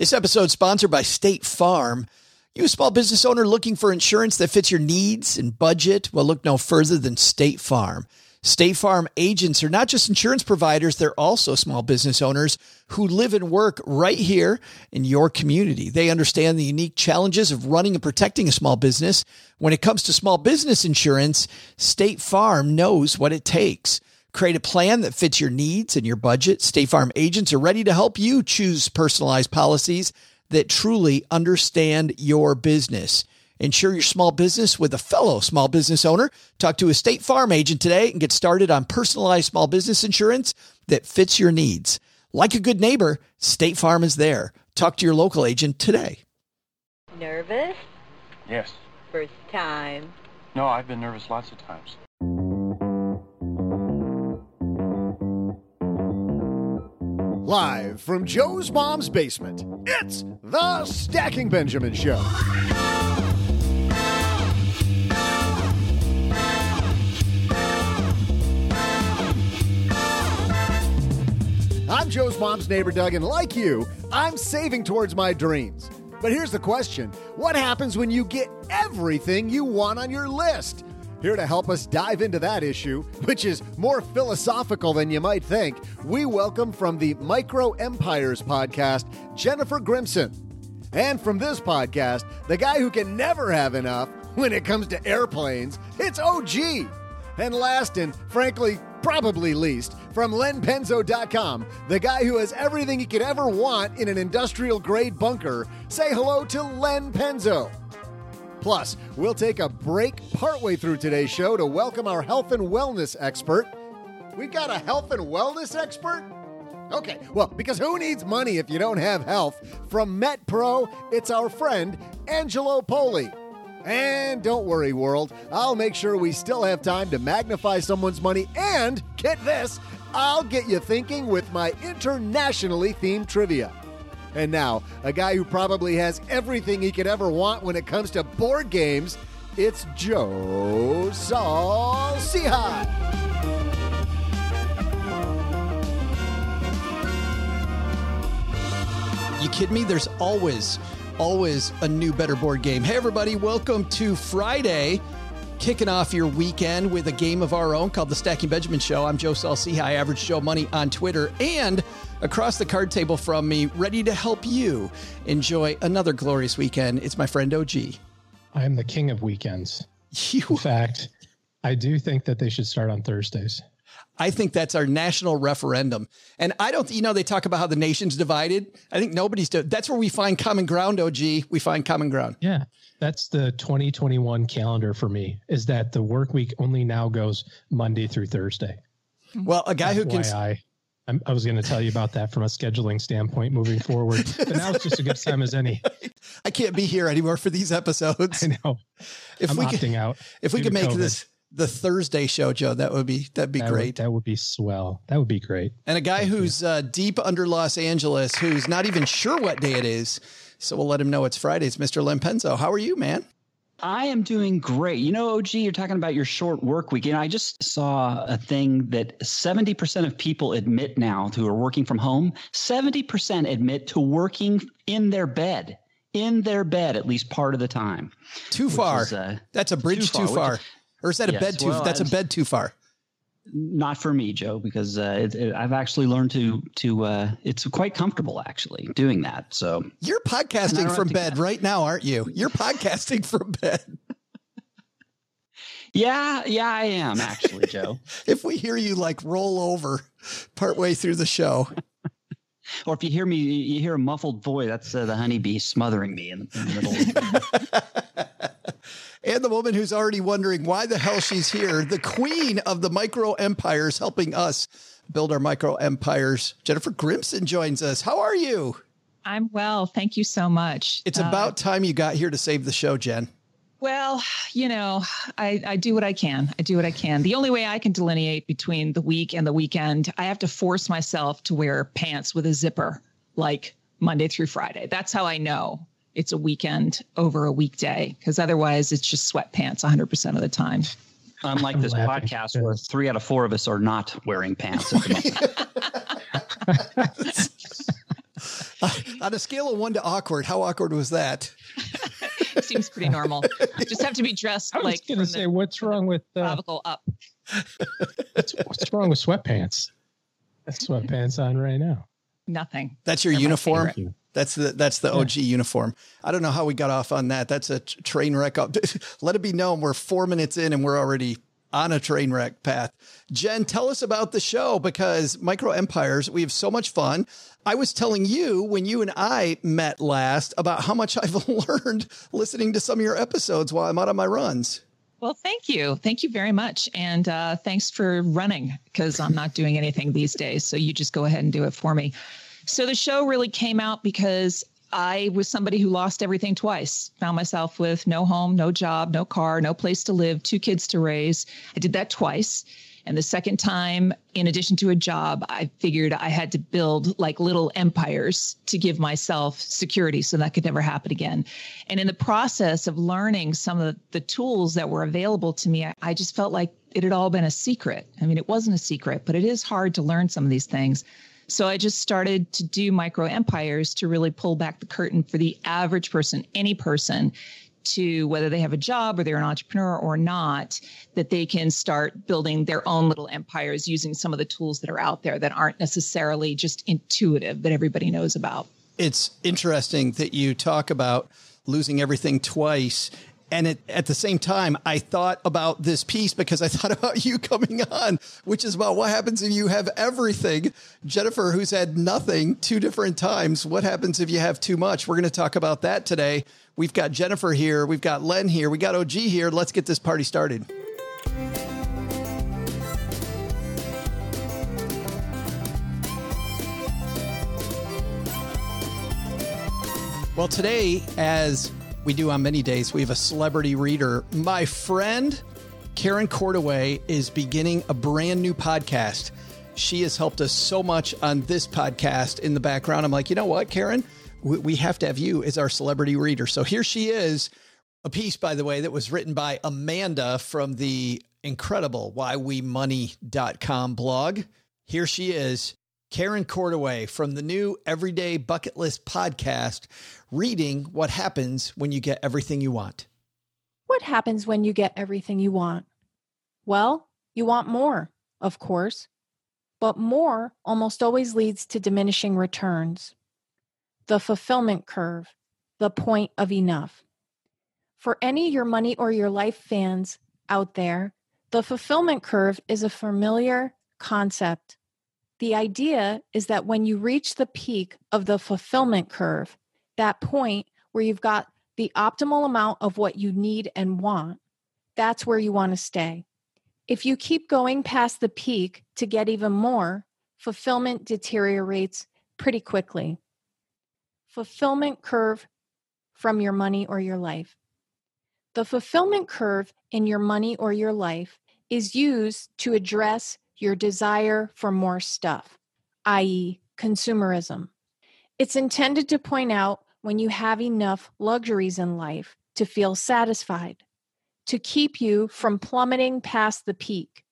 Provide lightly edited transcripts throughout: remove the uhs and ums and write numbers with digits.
This episode is sponsored by State Farm. You a small business owner looking for insurance that fits your needs and budget? Well, look no further than State Farm. State Farm agents are not just insurance providers, they're also small business owners who live and work right here in your community. They understand the unique challenges of running and protecting a small business. When it comes to small business insurance, State Farm knows what it takes. Create a plan that fits your needs and your budget. State Farm agents are ready to help you choose personalized policies that truly understand your business. Insure your small business with a fellow small business owner. Talk to a State Farm agent today and get started on personalized small business insurance that fits your needs. Like a good neighbor, State Farm is there. Talk to your local agent today. Nervous? Yes. First time? No, I've been nervous lots of times. Live from Joe's mom's basement, it's the Stacking Benjamin Show. I'm Joe's mom's neighbor, Doug, and like you, I'm saving towards my dreams. But here's the question. What happens when you get everything you want on your list? Here to help us dive into that issue, which is more philosophical than you might think, we welcome from the Micro Empires podcast, Jennifer Grimson. And from this podcast, the guy who can never have enough when it comes to airplanes, it's OG. And last and frankly, probably least, from lenpenzo.com, the guy who has everything he could ever want in an industrial-grade bunker, say hello to Len Penzo. Plus, we'll take a break partway through today's show to welcome our health and wellness expert. We've got a health and wellness expert? Okay, well, because who needs money if you don't have health? From MetPro, it's our friend, Angelo Poli. And don't worry, world, I'll make sure we still have time to magnify someone's money and, get this, I'll get you thinking with my internationally themed trivia. And now, a guy who probably has everything he could ever want when it comes to board games, it's Joe Saul-Sehy. You kidding me? There's always a new, better board game. Hey, everybody. Welcome to Friday. Kicking off your weekend with a game of our own called The Stacking Benjamin Show. I'm Joe Saul-Sehy, Average Joe Money on Twitter. And across the card table from me, ready to help you enjoy another glorious weekend, it's my friend OG. I am the king of weekends. In fact, I do think that they should start on Thursdays. I think that's our national referendum. And I don't, they talk about how the nation's divided. I think that's where we find common ground, OG. We find common ground. Yeah. That's the 2021 calendar for me, is that the work week only now goes Monday through Thursday. Well, a guy who can... I was going to tell you about that from a scheduling standpoint moving forward, but now it's just a good time as any. I can't be here anymore for these episodes. I know. I'm opting out. If we could make this the Thursday show, Joe, that'd be great. That would be swell. That would be great. And a guy who's deep under Los Angeles, who's not even sure what day it is. So we'll let him know it's Friday. It's Mr. Len Penzo. How are you, man? I am doing great. You know, OG, you're talking about your short work week. I just saw a thing that 70% of people admit now who are working from home, 70% admit to working in their bed at least part of the time. Too far. That's a bridge too far. Or is that a bed too? That's a bed too far. Not for me, Joe, because I've actually learned to it's quite comfortable actually doing that. So you're podcasting from bed right now, aren't you? You're podcasting from bed. Yeah, I am actually, Joe. If we hear you like roll over partway through the show. Or if you hear a muffled voice, that's the honeybee smothering me in the middle of And the woman who's already wondering why the hell she's here, the queen of the micro empires, helping us build our micro empires. Jennifer Grimson joins us. How are you? I'm well. Thank you so much. It's about time you got here to save the show, Jen. Well, I do what I can. The only way I can delineate between the week and the weekend, I have to force myself to wear pants with a zipper, like Monday through Friday. That's how I know it's a weekend over a weekday, because otherwise it's just sweatpants 100% of the time. Unlike this podcast where 3 out of 4 of us are not wearing pants at the moment. On a scale of 1 to awkward, how awkward was that? Seems pretty normal. Just have to be dressed I was like going to say, what's wrong with clavicle up. what's wrong with sweatpants? That's sweatpants on right now. Nothing. That's your They're my uniform. favorite. That's the OG uniform. I don't know how we got off on that. That's a train wreck. Let it be known we're 4 minutes in and we're already on a train wreck path. Jen, tell us about the show, because Micro Empires, we have so much fun. I was telling you when you and I met last about how much I've learned listening to some of your episodes while I'm out on my runs. Well, thank you. Thank you very much. And thanks for running, because I'm not doing anything these days. So you just go ahead and do it for me. So the show really came out because I was somebody who lost everything twice, found myself with no home, no job, no car, no place to live, 2 kids to raise. I did that twice. And the second time, in addition to a job, I figured I had to build like little empires to give myself security so that could never happen again. And in the process of learning some of the tools that were available to me, I just felt like it had all been a secret. I mean, it wasn't a secret, but it is hard to learn some of these things. So I just started to do Micro Empires to really pull back the curtain for the average person, any person, to whether they have a job or they're an entrepreneur or not, that they can start building their own little empires using some of the tools that are out there that aren't necessarily just intuitive that everybody knows about. It's interesting that you talk about losing everything twice. And at the same time, I thought about this piece because I thought about you coming on, which is about what happens if you have everything. Jennifer, who's had nothing 2 different times, what happens if you have too much? We're going to talk about that today. We've got Jennifer here. We've got Len here. We got OG here. Let's get this party started. Well, today, as we do on many days, we have a celebrity reader. My friend, Karen Cordaway, is beginning a brand new podcast. She has helped us so much on this podcast in the background. I'm like, you know what, Karen? We have to have you as our celebrity reader. So here she is. A piece, by the way, that was written by Amanda from the incredible whywemoney.com blog. Here she is, Karen Cordaway from the new Everyday Bucket List podcast, reading what happens when you get everything you want. What happens when you get everything you want? Well, you want more, of course, but more almost always leads to diminishing returns. The fulfillment curve, the point of enough. For any Your Money or Your Life fans out there, the fulfillment curve is a familiar concept. The idea is that when you reach the peak of the fulfillment curve, that point where you've got the optimal amount of what you need and want, that's where you want to stay. If you keep going past the peak to get even more, fulfillment deteriorates pretty quickly. Fulfillment curve from Your Money or Your Life. The fulfillment curve in Your Money or Your Life is used to address your desire for more stuff, i.e., consumerism. It's intended to point out when you have enough luxuries in life to feel satisfied, to keep you from plummeting past the peak.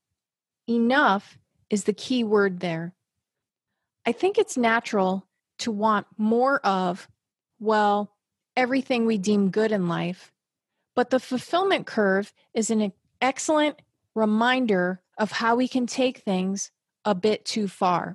Enough is the key word there. I think it's natural to want more of, well, everything we deem good in life, but the fulfillment curve is an excellent reminder of how we can take things a bit too far.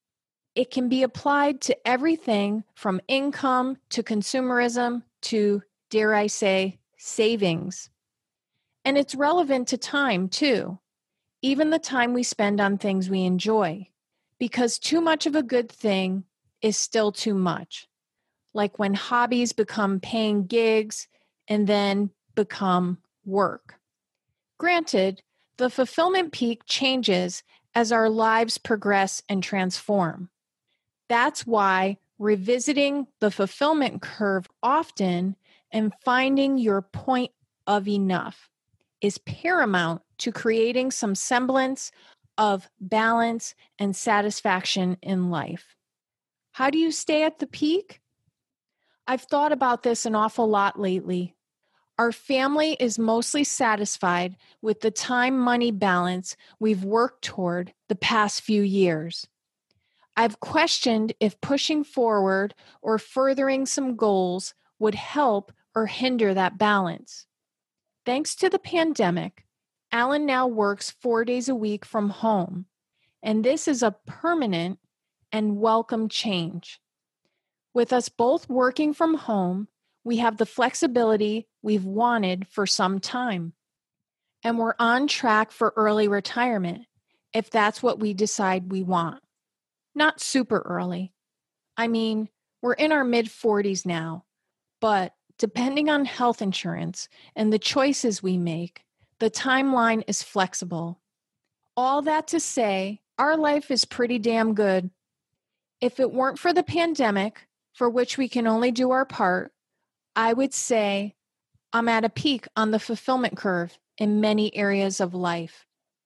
It can be applied to everything from income to consumerism to, dare I say, savings. And it's relevant to time too, even the time we spend on things we enjoy, because too much of a good thing is still too much. Like when hobbies become paying gigs and then become work. Granted, the fulfillment peak changes as our lives progress and transform. That's why revisiting the fulfillment curve often and finding your point of enough is paramount to creating some semblance of balance and satisfaction in life. How do you stay at the peak? I've thought about this an awful lot lately. Our family is mostly satisfied with the time-money balance we've worked toward the past few years. I've questioned if pushing forward or furthering some goals would help or hinder that balance. Thanks to the pandemic, Alan now works 4 days a week from home, and this is a permanent and welcome change. With us both working from home, we have the flexibility we've wanted for some time. And we're on track for early retirement, if that's what we decide we want. Not super early. I mean, we're in our mid-40s now, but depending on health insurance and the choices we make, the timeline is flexible. All that to say, our life is pretty damn good. If it weren't for the pandemic, for which we can only do our part, I would say I'm at a peak on the fulfillment curve in many areas of life.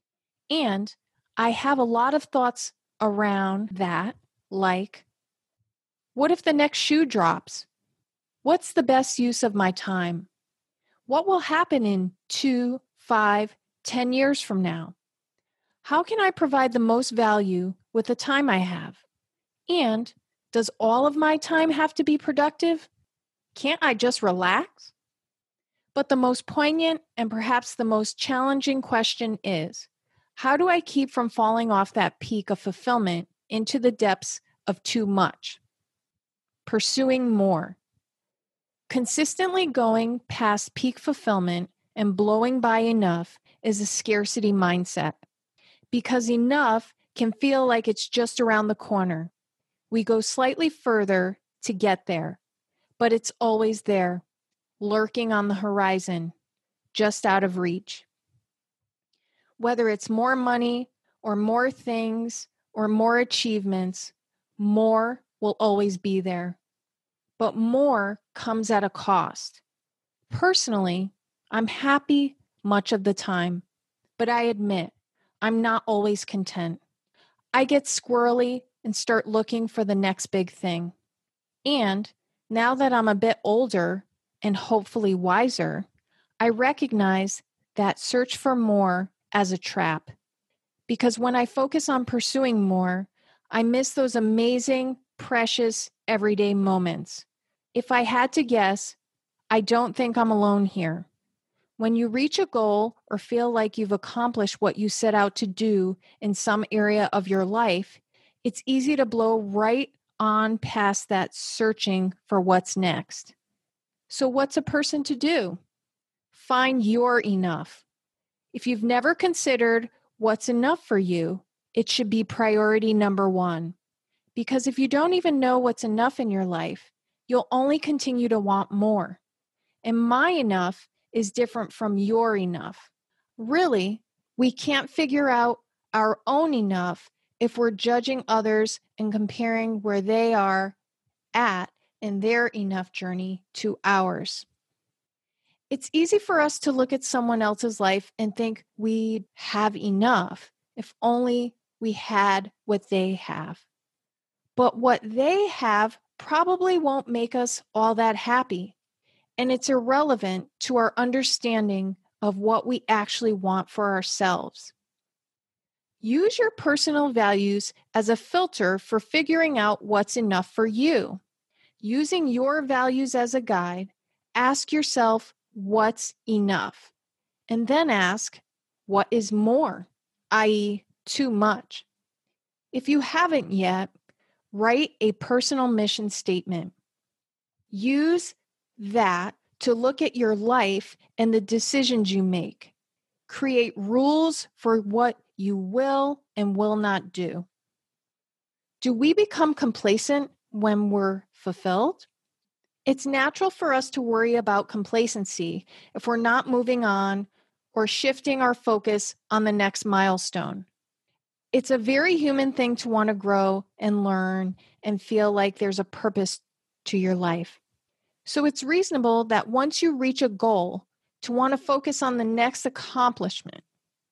And I have a lot of thoughts around that, like, what if the next shoe drops? What's the best use of my time? What will happen in 2, 5, 10 years from now? How can I provide the most value with the time I have? And does all of my time have to be productive? Can't I just relax? But the most poignant and perhaps the most challenging question is, how do I keep from falling off that peak of fulfillment into the depths of too much? Pursuing more. Consistently going past peak fulfillment and blowing by enough is a scarcity mindset, because enough can feel like it's just around the corner. We go slightly further to get there, but it's always there, lurking on the horizon, just out of reach. Whether it's more money or more things or more achievements, more will always be there. But more comes at a cost. Personally, I'm happy much of the time, but I admit I'm not always content. I get squirrely and start looking for the next big thing. And now that I'm a bit older and hopefully wiser, I recognize that search for more as a trap. Because when I focus on pursuing more, I miss those amazing, precious, everyday moments. If I had to guess, I don't think I'm alone here. When you reach a goal or feel like you've accomplished what you set out to do in some area of your life, it's easy to blow right on past that searching for what's next. So what's a person to do? Find your enough. If you've never considered what's enough for you, it should be priority number one. Because if you don't even know what's enough in your life, you'll only continue to want more. And my enough is different from your enough. Really, we can't figure out our own enough if we're judging others and comparing where they are at in their enough journey to ours. It's easy for us to look at someone else's life and think we have enough if only we had what they have. But what they have probably won't make us all that happy, and it's irrelevant to our understanding of what we actually want for ourselves. Use your personal values as a filter for figuring out what's enough for you. Using your values as a guide, ask yourself what's enough, and then ask what is more, i.e., too much. If you haven't yet, write a personal mission statement. Use that to look at your life and the decisions you make. Create rules for what you will and will not do. Do we become complacent when we're fulfilled? It's natural for us to worry about complacency if we're not moving on or shifting our focus on the next milestone. It's a very human thing to want to grow and learn and feel like there's a purpose to your life. So it's reasonable that once you reach a goal, to want to focus on the next accomplishment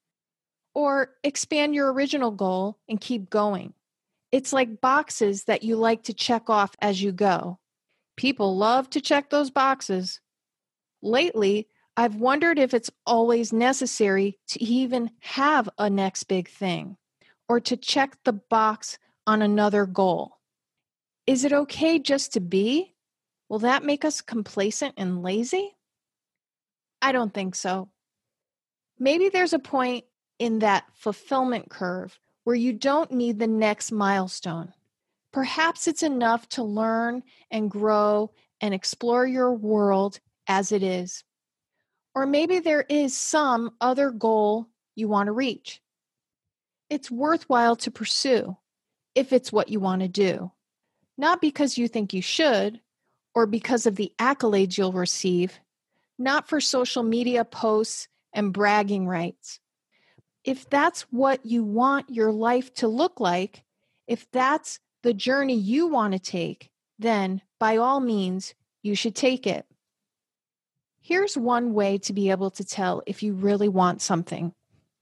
or expand your original goal and keep going. It's like boxes that you like to check off as you go. People love to check those boxes. Lately, I've wondered if it's always necessary to even have a next big thing or to check the box on another goal. Is it okay just to be? Will that make us complacent and lazy? I don't think so. Maybe there's a point in that fulfillment curve where you don't need the next milestone. Perhaps it's enough to learn and grow and explore your world as it is. Or maybe there is some other goal you want to reach. It's worthwhile to pursue if it's what you want to do, not because you think you should or because of the accolades you'll receive, not for social media posts and bragging rights. If that's what you want your life to look like, if that's the journey you want to take, then by all means, you should take it. Here's one way to be able to tell if you really want something.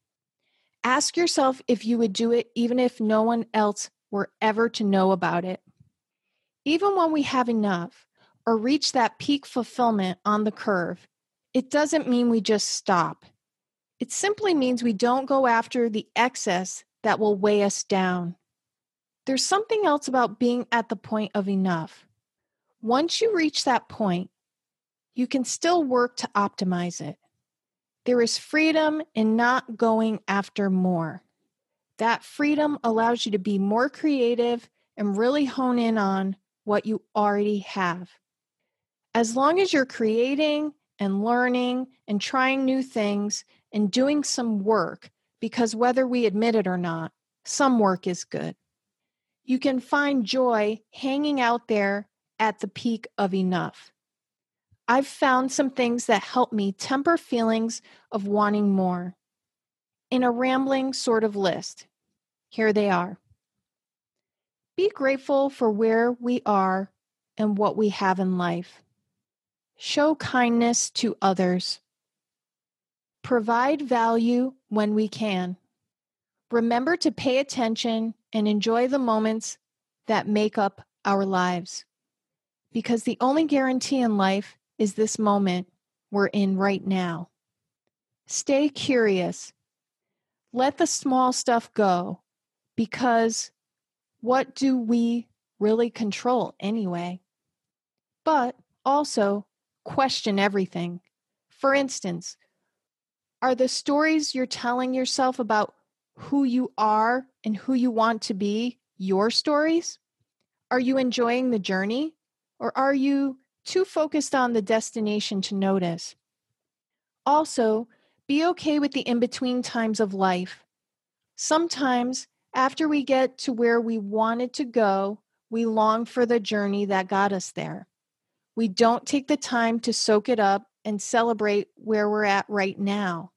Ask yourself if you would do it even if no one else were ever to know about it. Even when we have enough or reach that peak fulfillment on the curve, it doesn't mean we just stop. It simply means we don't go after the excess that will weigh us down. There's something else about being at the point of enough. Once you reach that point, you can still work to optimize it. There is freedom in not going after more. That freedom allows you to be more creative and really hone in on what you already have. As long as you're creating and learning and trying new things and doing some work, because whether we admit it or not, some work is good. You can find joy hanging out there at the peak of enough. I've found some things that help me temper feelings of wanting more. In a rambling sort of list, here they are. Be grateful for where we are and what we have in life. Show kindness to others. Provide value when we can. Remember to pay attention and enjoy the moments that make up our lives. Because the only guarantee in life is this moment we're in right now. Stay curious. Let the small stuff go, because what do we really control anyway? But also question everything. For instance, are the stories you're telling yourself about who you are and who you want to be your stories? Are you enjoying the journey, or are you too focused on the destination to notice? Also, be okay with the in-between times of life. Sometimes, after we get to where we wanted to go, we long for the journey that got us there. We don't take the time to soak it up and celebrate where we're at right now.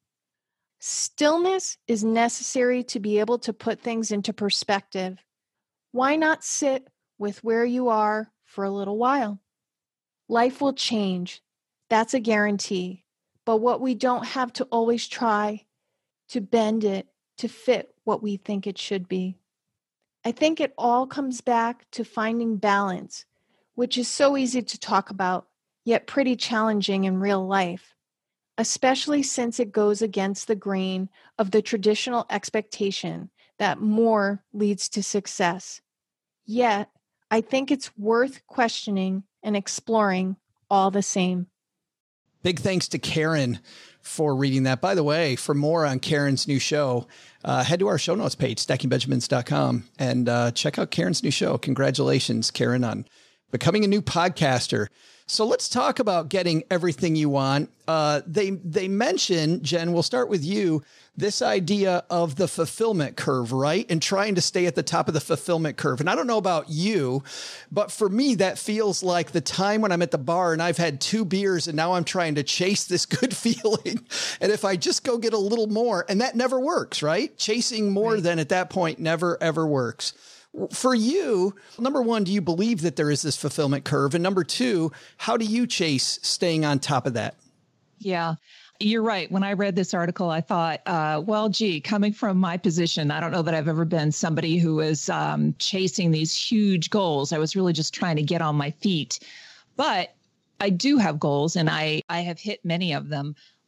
Stillness is necessary to be able to put things into perspective. Why not sit with where you are for a little while? Life will change. That's a guarantee. But what we don't have to always try to bend it to fit what we think it should be. I think it all comes back to finding balance, which is so easy to talk about, yet pretty challenging in real life, especially since it goes against the grain of the traditional expectation that more leads to success. Yet, I think it's worth questioning and exploring all the same. Big thanks to Karen for reading that. By the way, for more on Karen's new show, head to our show notes page, stackingbenjamins.com, and check out Karen's new show. Congratulations, Karen, on becoming a new podcaster. So let's talk about getting everything you want. They mention, Jen, we'll start with you, this idea of the fulfillment curve, right? And trying to stay at the top of the fulfillment curve. And I don't know about you, but for me, that feels like the time when I'm at the bar and I've had 2 beers and now I'm trying to chase this good feeling. And if I just go get a little more, and that never works, right? Chasing more than at that point never, ever works. For you, number one, do you believe that there is this fulfillment curve? And number two, how do you chase staying on top of that? Yeah, you're right. When I read this article, I thought, well, gee, coming from my position, I don't know that I've ever been somebody who was chasing these huge goals. I was really just trying to get on my feet. But I do have goals, and I have hit many of them.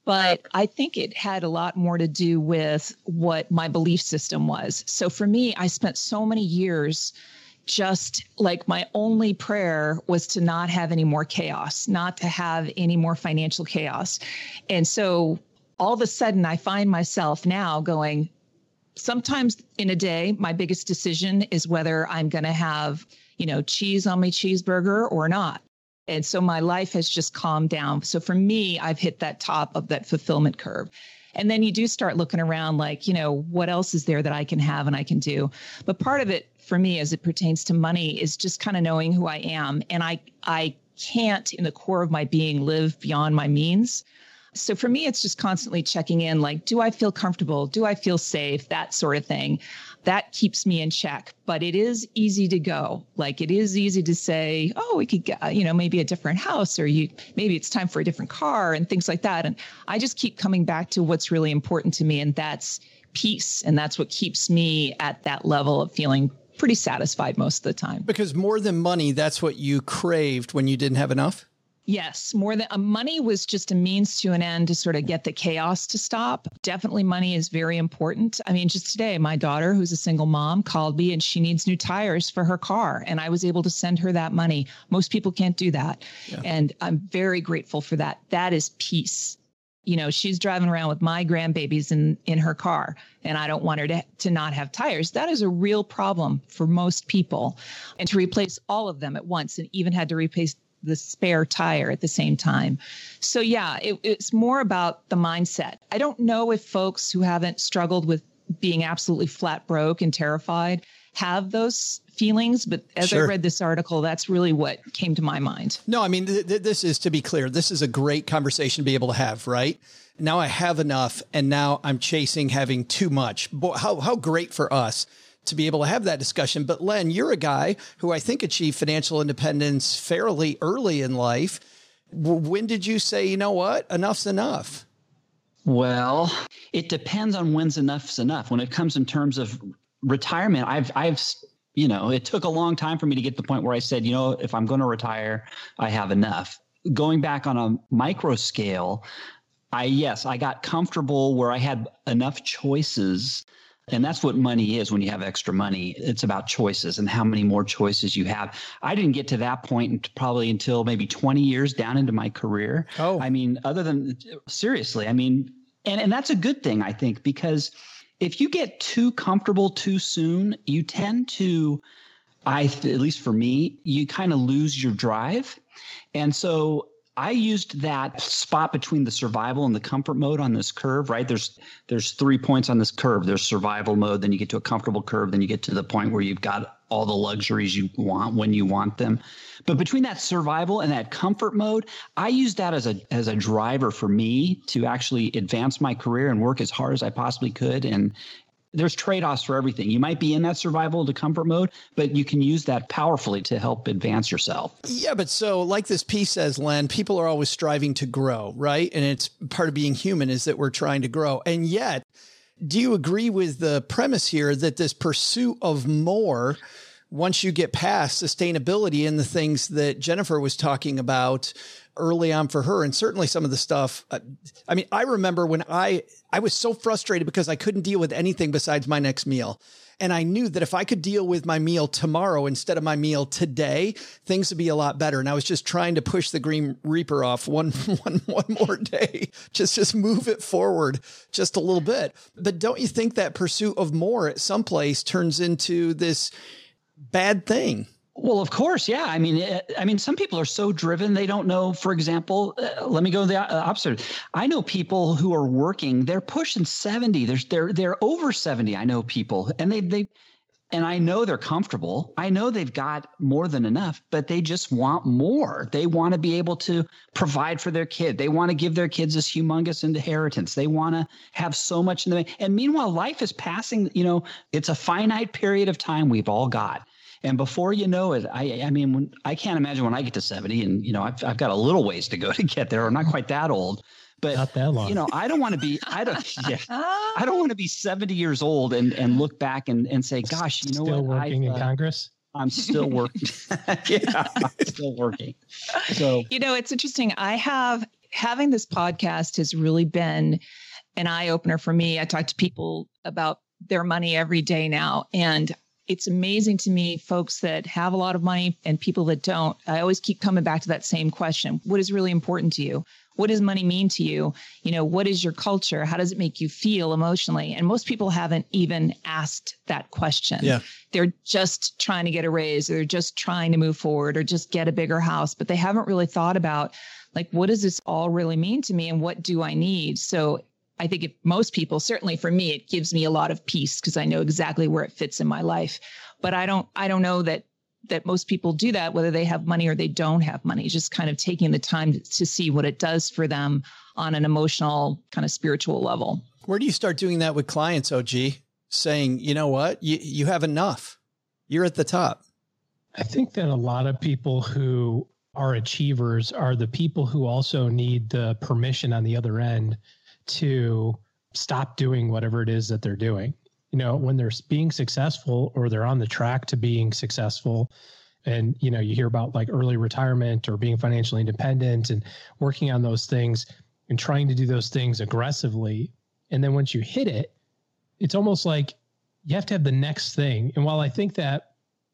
But I think it had a lot more to do with what my belief system was. So for me, I spent so many years just like my only prayer was to not have any more chaos, not to have any more financial chaos. And so all of a sudden I find myself now going, sometimes in a day, my biggest decision is whether I'm going to have, cheese on my cheeseburger or not. And so my life has just calmed down. So for me, I've hit that top of that fulfillment curve. And then you do start looking around like, what else is there that I can have and I can do? But part of it for me as it pertains to money is just kind of knowing who I am. And I can't in the core of my being live beyond my means. So for me, it's just constantly checking in, like, do I feel comfortable? Do I feel safe? That sort of thing. That keeps me in check. But it is easy to go. Like, it is easy to say, oh, we could get, maybe a different house, or maybe it's time for a different car and things like that. And I just keep coming back to what's really important to me. And that's peace. And that's what keeps me at that level of feeling pretty satisfied most of the time. Because more than money, that's what you craved when you didn't have enough? Yes, more than money was just a means to an end to sort of get the chaos to stop. Definitely money is very important. I mean, just today, my daughter, who's a single mom, called me and she needs new tires for her car. And I was able to send her that money. Most people can't do that. Yeah. And I'm very grateful for that. That is peace. She's driving around with my grandbabies in her car, and I don't want her to not have tires. That is a real problem for most people. And to replace all of them at once, and even had to replace the spare tire at the same time. So yeah, it's more about the mindset. I don't know if folks who haven't struggled with being absolutely flat broke and terrified have those feelings, but as Sure. I read this article, that's really what came to my mind. No, I mean, this is, to be clear, this is a great conversation to be able to have, right? Now I have enough, and now I'm chasing having too much. Boy, how great for us to be able to have that discussion. But Len, you're a guy who I think achieved financial independence fairly early in life. When did you say, you know what, enough's enough? Well, it depends on when's enough's enough. When it comes in terms of retirement, I've it took a long time for me to get to the point where I said, if I'm going to retire, I have enough. Going back on a micro scale, I got comfortable where I had enough choices. And that's what money is when you have extra money. It's about choices and how many more choices you have. I didn't get to that point probably until maybe 20 years down into my career. Oh, I mean, seriously, and that's a good thing, I think, because if you get too comfortable too soon, you tend to, at least for me, you kind of lose your drive. And so I used that spot between the survival and the comfort mode on this curve, right? There's 3 points on this curve. There's survival mode, then you get to a comfortable curve, then you get to the point where you've got all the luxuries you want when you want them. But between that survival and that comfort mode, I used that as a driver for me to actually advance my career and work as hard as I possibly could. And there's trade-offs for everything. You might be in that survival to comfort mode, but you can use that powerfully to help advance yourself. Yeah, but so like this piece says, Len, people are always striving to grow, right? And it's part of being human is that we're trying to grow. And yet, do you agree with the premise here that this pursuit of more, once you get past sustainability and the things that Jennifer was talking about early on for her, and certainly some of the stuff, I remember when I was so frustrated because I couldn't deal with anything besides my next meal. And I knew that if I could deal with my meal tomorrow instead of my meal today, things would be a lot better. And I was just trying to push the Green Reaper off one more day, just move it forward just a little bit. But don't you think that pursuit of more at some place turns into this bad thing? Well, of course. Yeah. I mean, some people are so driven. They don't know, for example, let me go the opposite. I know people who are working, they're pushing 70. They're over 70. I know people and and I know they're comfortable. I know they've got more than enough, but they just want more. They want to be able to provide for their kid. They want to give their kids this humongous inheritance. They want to have so much in the, and meanwhile, life is passing, it's a finite period of time we've all got. And before you know it, I can't imagine when I get to 70 and, I've got a little ways to go to get there. I'm not quite that old, but not that long. I don't want to be 70 years old and look back and say, gosh, still working in Congress. I'm still working. Yeah, I'm still working. So, it's interesting. I have having this podcast has really been an eye opener for me. I talk to people about their money every day now, and it's amazing to me, folks that have a lot of money and people that don't. I always keep coming back to that same question. What is really important to you? What does money mean to you? What is your culture? How does it make you feel emotionally? And most people haven't even asked that question. Yeah. They're just trying to get a raise, or they're just trying to move forward, or just get a bigger house, but they haven't really thought about, like, what does this all really mean to me, and what do I need? So I think if most people, certainly for me, it gives me a lot of peace because I know exactly where it fits in my life. But I don't know that most people do that, whether they have money or they don't have money, just kind of taking the time to see what it does for them on an emotional, kind of spiritual level. Where do you start doing that with clients, OG? Saying, you know what, you have enough. You're at the top. I think that a lot of people who are achievers are the people who also need the permission on the other end to stop doing whatever it is that they're doing. When they're being successful, or they're on the track to being successful, and, you hear about like early retirement or being financially independent and working on those things and trying to do those things aggressively. And then once you hit it, it's almost like you have to have the next thing. And while I think that,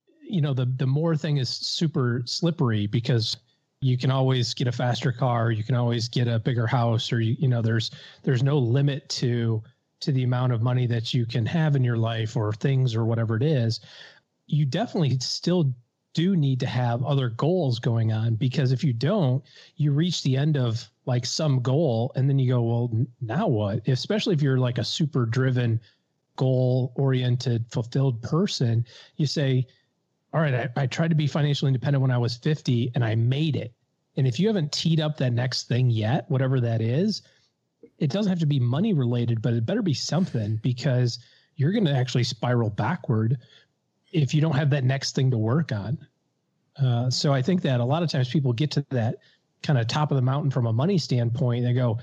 the more thing is super slippery, because you can always get a faster car, you can always get a bigger house, or, there's no limit to the amount of money that you can have in your life, or things, or whatever it is. You definitely still do need to have other goals going on, because if you don't, you reach the end of like some goal and then you go, well, now what? Especially if you're like a super driven, goal oriented, fulfilled person, you say, all right, I tried to be financially independent when I was 50 and I made it. And if you haven't teed up that next thing yet, whatever that is, it doesn't have to be money related, but it better be something, because you're going to actually spiral backward if you don't have that next thing to work on. So I think that a lot of times people get to that kind of top of the mountain from a money standpoint. They go,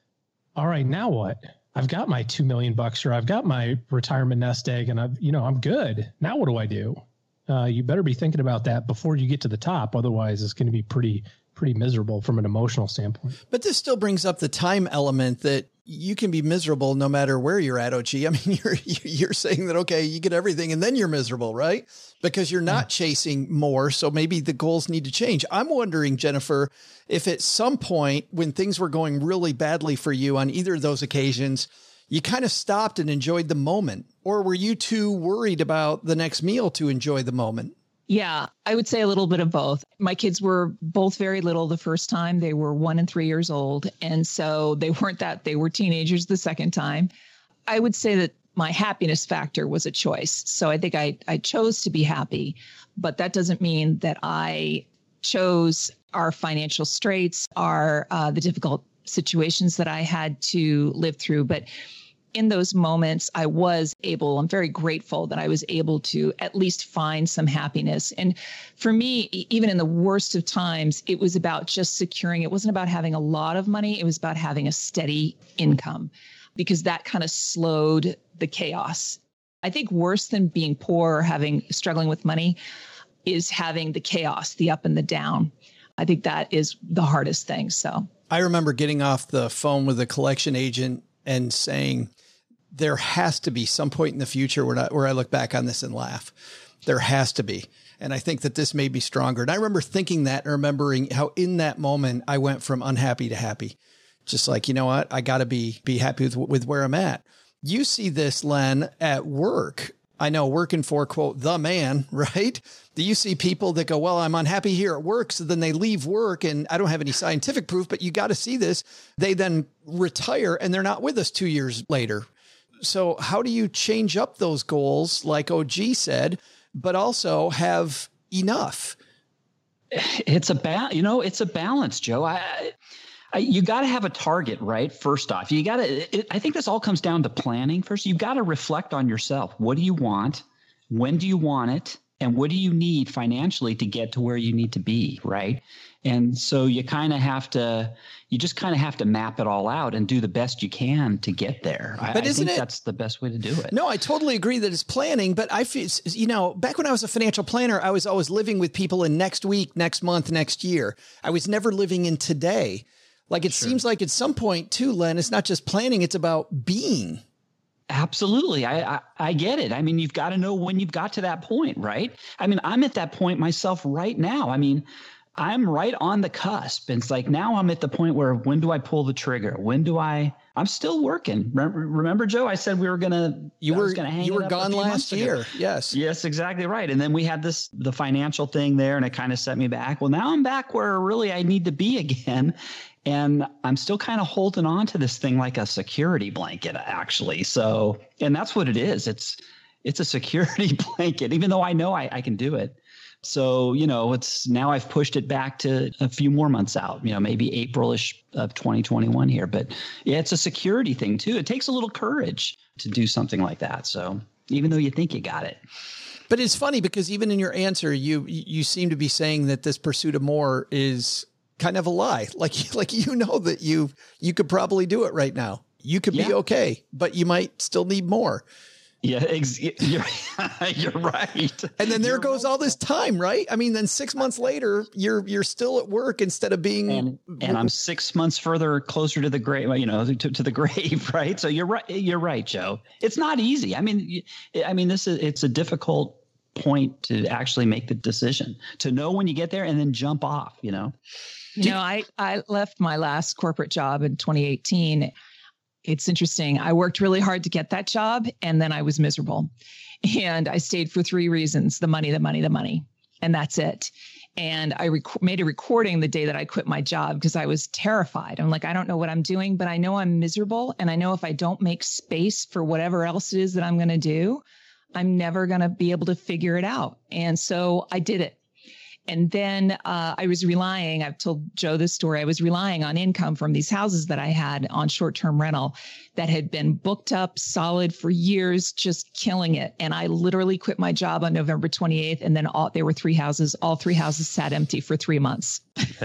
all right, now what? I've got my $2 million, or I've got my retirement nest egg, and I'm good. Now what do I do? You better be thinking about that before you get to the top. Otherwise, it's going to be pretty miserable from an emotional standpoint. But this still brings up the time element, that you can be miserable no matter where you're at, OG. I mean, you're saying that, okay, you get everything and then you're miserable, right? Because you're not chasing more. So maybe the goals need to change. I'm wondering, Jennifer, if at some point when things were going really badly for you on either of those occasions, you kind of stopped and enjoyed the moment, or were you too worried about the next meal to enjoy the moment? Yeah, I would say a little bit of both. My kids were both very little the first time. They were 1 and 3 years old. And so they were teenagers the second time. I would say that my happiness factor was a choice. So I think I chose to be happy, but that doesn't mean that I chose our financial straits, the difficult situations that I had to live through. But in those moments, I'm very grateful that I was able to at least find some happiness. And for me, even in the worst of times, it was about just securing. It wasn't about having a lot of money. It was about having a steady income, because that kind of slowed the chaos. I think worse than being poor or struggling with money is having the chaos, the up and the down. I think that is the hardest thing. So I remember getting off the phone with a collection agent and saying, there has to be some point in the future where I look back on this and laugh. There has to be. And I think that this may be stronger. And I remember thinking that and remembering how in that moment I went from unhappy to happy. Just like, you know what? I got to be happy with where I'm at. You see this, Len, at work. I know, working for, quote, the man, right? Do you see people that go, well, I'm unhappy here at work, so then they leave work, and I don't have any scientific proof, but you got to see this. They then retire and they're not with us 2 years later. So how do you change up those goals, like OG said, but also have enough? It's a balance, Joe. You got to have a target, right? First off, I think this all comes down to planning. First, you got to reflect on yourself. What do you want? When do you want it? And what do you need financially to get to where you need to be, right? And so you just kind of have to map it all out and do the best you can to get there. I think that's the best way to do it. No, I totally agree that it's planning, but I feel, back when I was a financial planner, I was always living with people in next week, next month, next year. I was never living in today. Like it seems like at some point too, Len, it's not just planning, it's about being. Absolutely. I get it. I mean, you've got to know when you've got to that point, right? I mean, I'm at that point myself right now. I mean, I'm right on the cusp. It's like now I'm at the point where when do I pull the trigger? I'm still working. Remember, Joe, I said we were going to, you were gone last year. Yes. Yes, exactly right. And then we had the financial thing there and it kind of set me back. Well, now I'm back where really I need to be again. And I'm still kind of holding on to this thing like a security blanket, actually. So, and that's what it is. It's a security blanket, even though I know I can do it. So, it's now I've pushed it back to a few more months out, maybe April-ish of 2021 here. But yeah, it's a security thing too. It takes a little courage to do something like that. So even though you think you got it. But it's funny because even in your answer, you seem to be saying that this pursuit of more is kind of a lie. Like that you could probably do it right now. You could be okay, but you might still need more. Yeah, you're right. And then there goes all this time, right? I mean, then 6 months later, you're still at work instead of being. And I'm 6 months closer to the grave, to the grave, right? So you're right. You're right, Joe. It's not easy. I mean, it's a difficult point to actually make the decision to know when you get there and then jump off. I left my last corporate job in 2018. It's interesting. I worked really hard to get that job and then I was miserable. And I stayed for 3 reasons: the money. And that's it. And I made a recording the day that I quit my job because I was terrified. I'm like, I don't know what I'm doing, but I know I'm miserable. And I know if I don't make space for whatever else it is that I'm going to do, I'm never going to be able to figure it out. And so I did it. And then I was relying, I've told Joe this story, I was relying on income from these houses that I had on short-term rental that had been booked up solid for years, just killing it. And I literally quit my job on November 28th. And then there were 3 houses, all 3 houses sat empty for 3 months.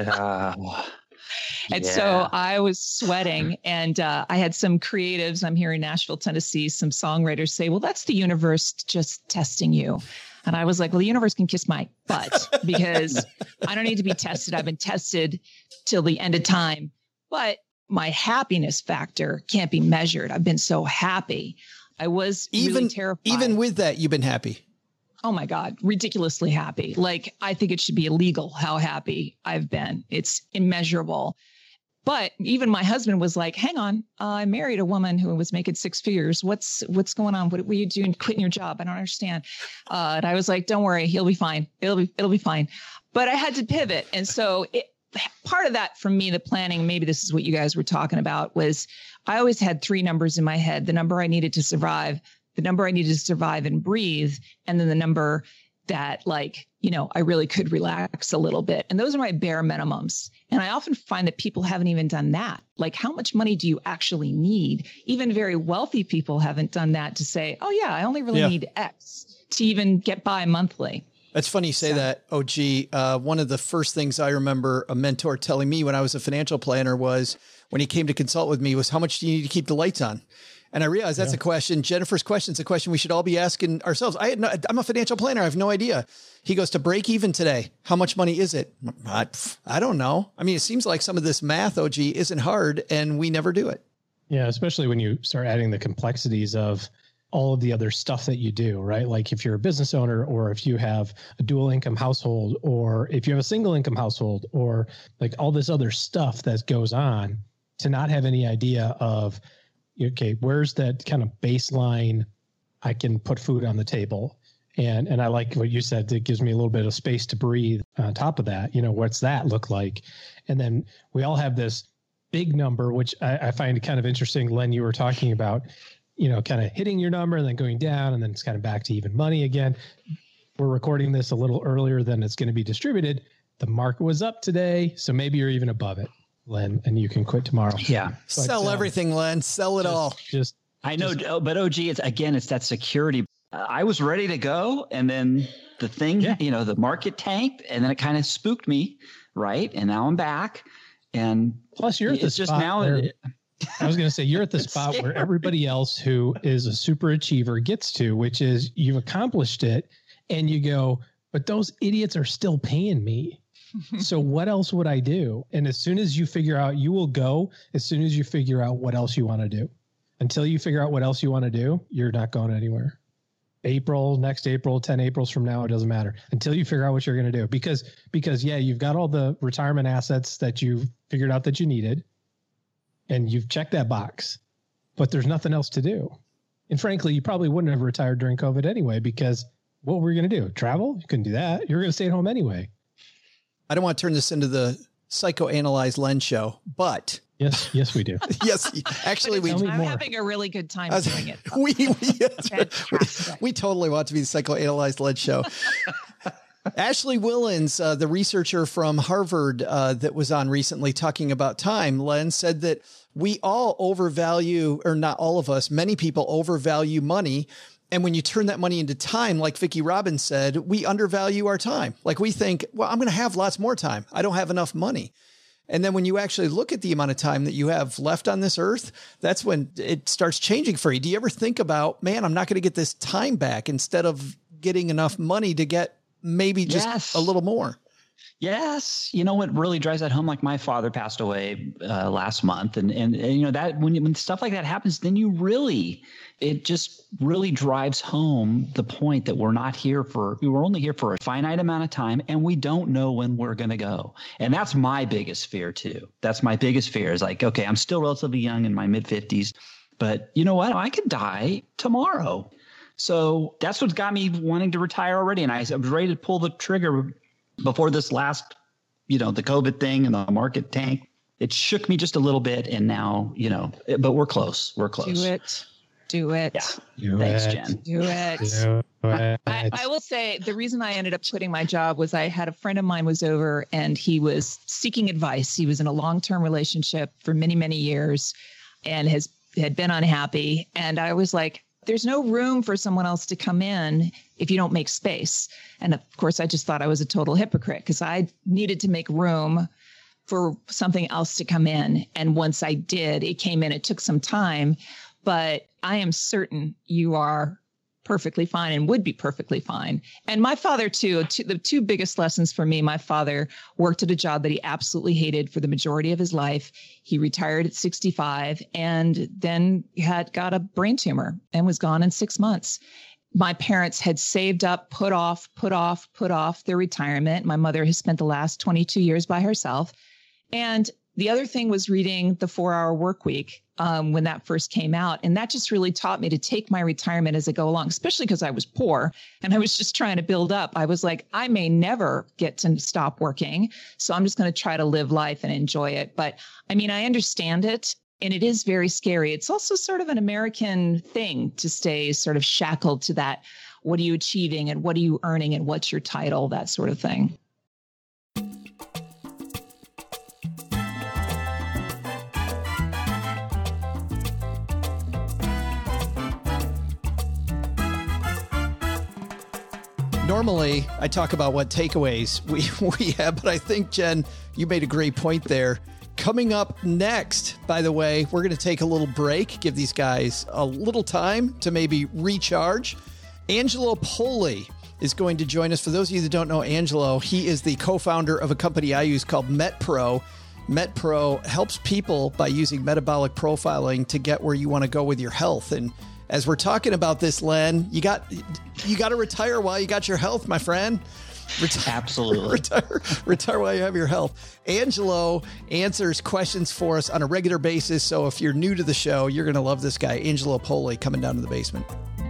And so I was sweating and I had some creatives, I'm here in Nashville, Tennessee, some songwriters say, well, that's the universe just testing you. And I was like, well, the universe can kiss my butt because I don't need to be tested. I've been tested till the end of time, but my happiness factor can't be measured. I've been so happy. I was really terrified. Even with that, you've been happy. Oh my God, ridiculously happy. Like, I think it should be illegal how happy I've been. It's immeasurable. But even my husband was like, hang on, I married a woman who was making 6 figures. What's going on? What were you doing quitting your job? I don't understand. And I was like, don't worry, he'll be fine. It'll be fine. But I had to pivot. And so part of that for me, the planning, maybe this is what you guys were talking about, was I always had 3 numbers in my head: the number I needed to survive, the number I needed to survive and breathe, and then the number that I really could relax a little bit. And those are my bare minimums. And I often find that people haven't even done that. Like, how much money do you actually need? Even very wealthy people haven't done that to say, oh yeah, I only really need X to even get by monthly. That's funny you say that, OG. One of the first things I remember a mentor telling me when I was a financial planner was, when he came to consult with me, was how much do you need to keep the lights on? And I realized that's a question. Jennifer's question is a question we should all be asking ourselves. I'm a financial planner. I have no idea. He goes, to break even today, how much money is it? I don't know. I mean, it seems like some of this math, OG, isn't hard and we never do it. Yeah, especially when you start adding the complexities of all of the other stuff that you do, right? Like if you're a business owner, or if you have a dual income household, or if you have a single income household, or like all this other stuff that goes on, to not have any idea of, okay, where's that kind of baseline I can put food on the table? And I like what you said, it gives me a little bit of space to breathe on top of that. What's that look like? And then we all have this big number, which I find kind of interesting. Len, you were talking about, kind of hitting your number and then going down, and then it's kind of back to even money again. We're recording this a little earlier than it's going to be distributed. The market was up today, so maybe you're even above it, Len, and you can quit tomorrow. Yeah. But, sell everything, Len. Sell it all. I know, but OG, it's that security. I was ready to go, and then the thing, the market tanked, and then it kind of spooked me, right? And now I'm back, and plus you're at the spot I was going to say, you're at the spot where everybody else who is a super achiever gets to, which is you've accomplished it, and you go, but those idiots are still paying me. So what else would I do? And as soon as you figure out, you will go as soon as you figure out what else you want to do. Until you figure out what else you want to do, you're not going anywhere. Next April, 10 Aprils from now, it doesn't matter until you figure out what you're going to do. Because yeah, you've got all the retirement assets that you've figured out that you needed and you've checked that box, but there's nothing else to do. And frankly, you probably wouldn't have retired during COVID anyway, because what were you going to do? Travel? You couldn't do that. You're going to stay at home anyway. I don't want to turn this into the Psychoanalyze Len show, but yes, we do. Yes, actually, I'm having a really good time doing it. We totally want to be the Psychoanalyze Len show. Ashley Willens, the researcher from Harvard that was on recently talking about time, Len, said that we all overvalue, or not all of us, many people overvalue money. And when you turn that money into time, like Vicki Robbins said, we undervalue our time. Like we think, well, I'm going to have lots more time. I don't have enough money. And then when you actually look at the amount of time that you have left on this earth, that's when it starts changing for you. Do you ever think about, man, I'm not going to get this time back, instead of getting enough money to get maybe just a little more? Yes. You know what really drives that home? Like my father passed away last month. And you know, that when stuff like that happens, then it just really drives home the point that we're only here for a finite amount of time, and we don't know when we're going to go. And that's my biggest fear too. That's my biggest fear is like, okay, I'm still relatively young in my mid-50s, but you know what? I could die tomorrow. So that's what's got me wanting to retire already. And I was ready to pull the trigger before this last, the COVID thing and the market tank. It shook me just a little bit, and now, but we're close. We're close. Do it. Yeah. Thanks, Jen. Do it. I will say the reason I ended up quitting my job was I had a friend of mine was over, and he was seeking advice. He was in a long-term relationship for many, many years and had been unhappy. And I was like, there's no room for someone else to come in if you don't make space. And of course, I just thought I was a total hypocrite because I needed to make room for something else to come in. And once I did, it came in. It took some time, but I am certain you are perfectly fine and would be perfectly fine. And my father too, the two biggest lessons for me, my father worked at a job that he absolutely hated for the majority of his life. He retired at 65 and then got a brain tumor and was gone in 6 months. My parents had saved up, put off their retirement. My mother has spent the last 22 years by herself. And the other thing was reading The 4-Hour Workweek when that first came out. And that just really taught me to take my retirement as I go along, especially because I was poor and I was just trying to build up. I was like, I may never get to stop working, so I'm just going to try to live life and enjoy it. But I mean, I understand it. And it is very scary. It's also sort of an American thing to stay sort of shackled to that. What are you achieving and what are you earning and what's your title, that sort of thing. Normally, I talk about what takeaways we have, but I think, Jen, you made a great point there. Coming up next, by the way, we're going to take a little break, give these guys a little time to maybe recharge. Angelo Poli is going to join us. For those of you that don't know Angelo, he is the co-founder of a company I use called MetPro. MetPro helps people by using metabolic profiling to get where you want to go with your health. And as we're talking about this, Len, you got to retire while you got your health, my friend. Absolutely. Retire while you have your health. Angelo answers questions for us on a regular basis. So if you're new to the show, you're going to love this guy, Angelo Poli, coming down to the basement.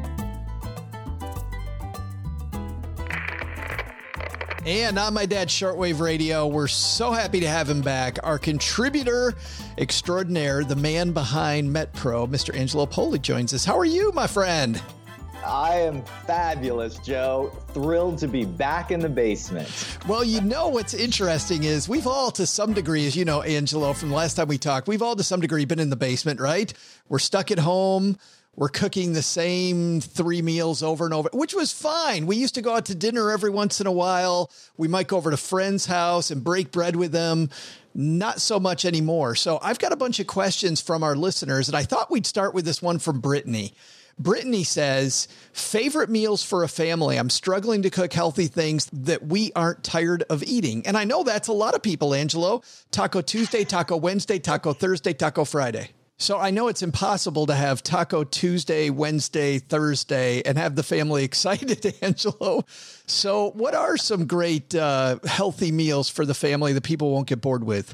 And on My Dad's Shortwave Radio, we're so happy to have him back. Our contributor extraordinaire, the man behind MetPro, Mr. Angelo Poli, joins us. How are you, my friend? I am fabulous, Joe. Thrilled to be back in the basement. Well, you know what's interesting is we've all, to some degree, as you know, Angelo, from the last time we talked, we've all to some degree been in the basement, right? We're stuck at home. We're cooking the same 3 meals over and over, which was fine. We used to go out to dinner every once in a while. We might go over to a friend's house and break bread with them. Not so much anymore. So I've got a bunch of questions from our listeners, and I thought we'd start with this one from Brittany. Brittany says, favorite meals for a family. I'm struggling to cook healthy things that we aren't tired of eating. And I know that's a lot of people, Angelo. Taco Tuesday, Taco Wednesday, Taco Thursday, Taco Friday. So I know it's impossible to have Taco Tuesday, Wednesday, Thursday, and have the family excited, Angelo. So what are some great healthy meals for the family that people won't get bored with?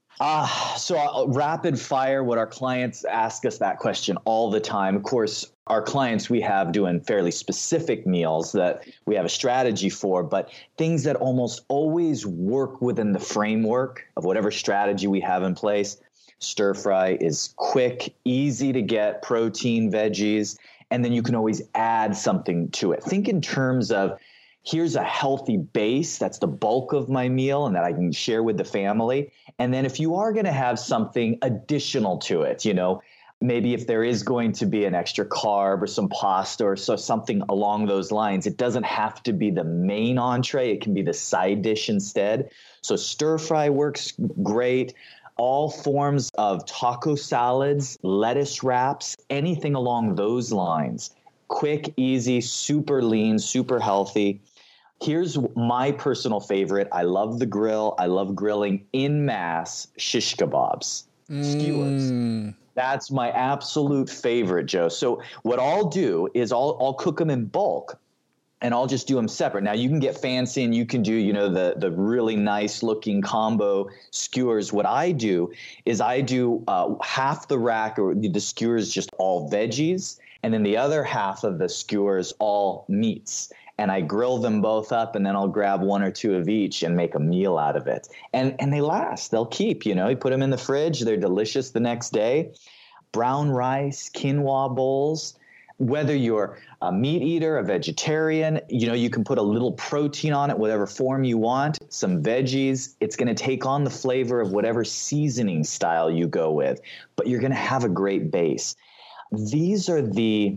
So rapid fire, what our clients ask us that question all the time. Of course, our clients we have doing fairly specific meals that we have a strategy for, but things that almost always work within the framework of whatever strategy we have in place. Stir fry is quick, easy to get, protein, veggies, and then you can always add something to it. Think in terms of, here's a healthy base. That's the bulk of my meal and that I can share with the family. And then if you are going to have something additional to it, maybe if there is going to be an extra carb or some pasta or something along those lines, it doesn't have to be the main entree. It can be the side dish instead. So stir fry works great. All forms of taco salads, lettuce wraps, anything along those lines. Quick, easy, super lean, super healthy. Here's my personal favorite. I love the grill. I love grilling en masse shish kebabs, skewers. That's my absolute favorite, Joe. So what I'll do is I'll cook them in bulk and I'll just do them separate. Now you can get fancy and you can do, the really nice looking combo skewers. What I do is I do half the rack or the skewers just all veggies, and then the other half of the skewers all meats. And I grill them both up, and then I'll grab one or two of each and make a meal out of it. And they last. They'll keep, you put them in the fridge. They're delicious the next day. Brown rice, quinoa bowls. Whether you're a meat eater, a vegetarian, you can put a little protein on it, whatever form you want, some veggies. It's going to take on the flavor of whatever seasoning style you go with, but you're going to have a great base. These are the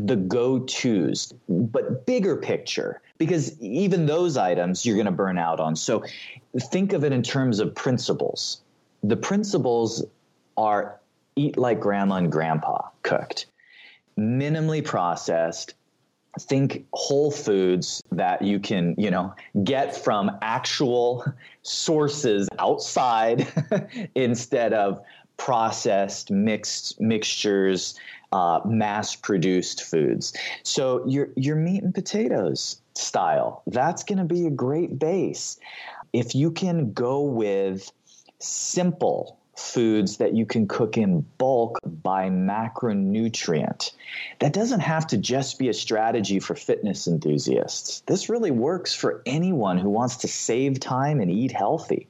go-tos, but bigger picture, because even those items you're going to burn out on. So think of it in terms of principles. The principles are eat like grandma and grandpa cooked, minimally processed. Think whole foods that you can, get from actual sources outside instead of processed mixtures, mass-produced foods. So your meat and potatoes style, that's going to be a great base. If you can go with simple foods that you can cook in bulk by macronutrient, that doesn't have to just be a strategy for fitness enthusiasts. This really works for anyone who wants to save time and eat healthy.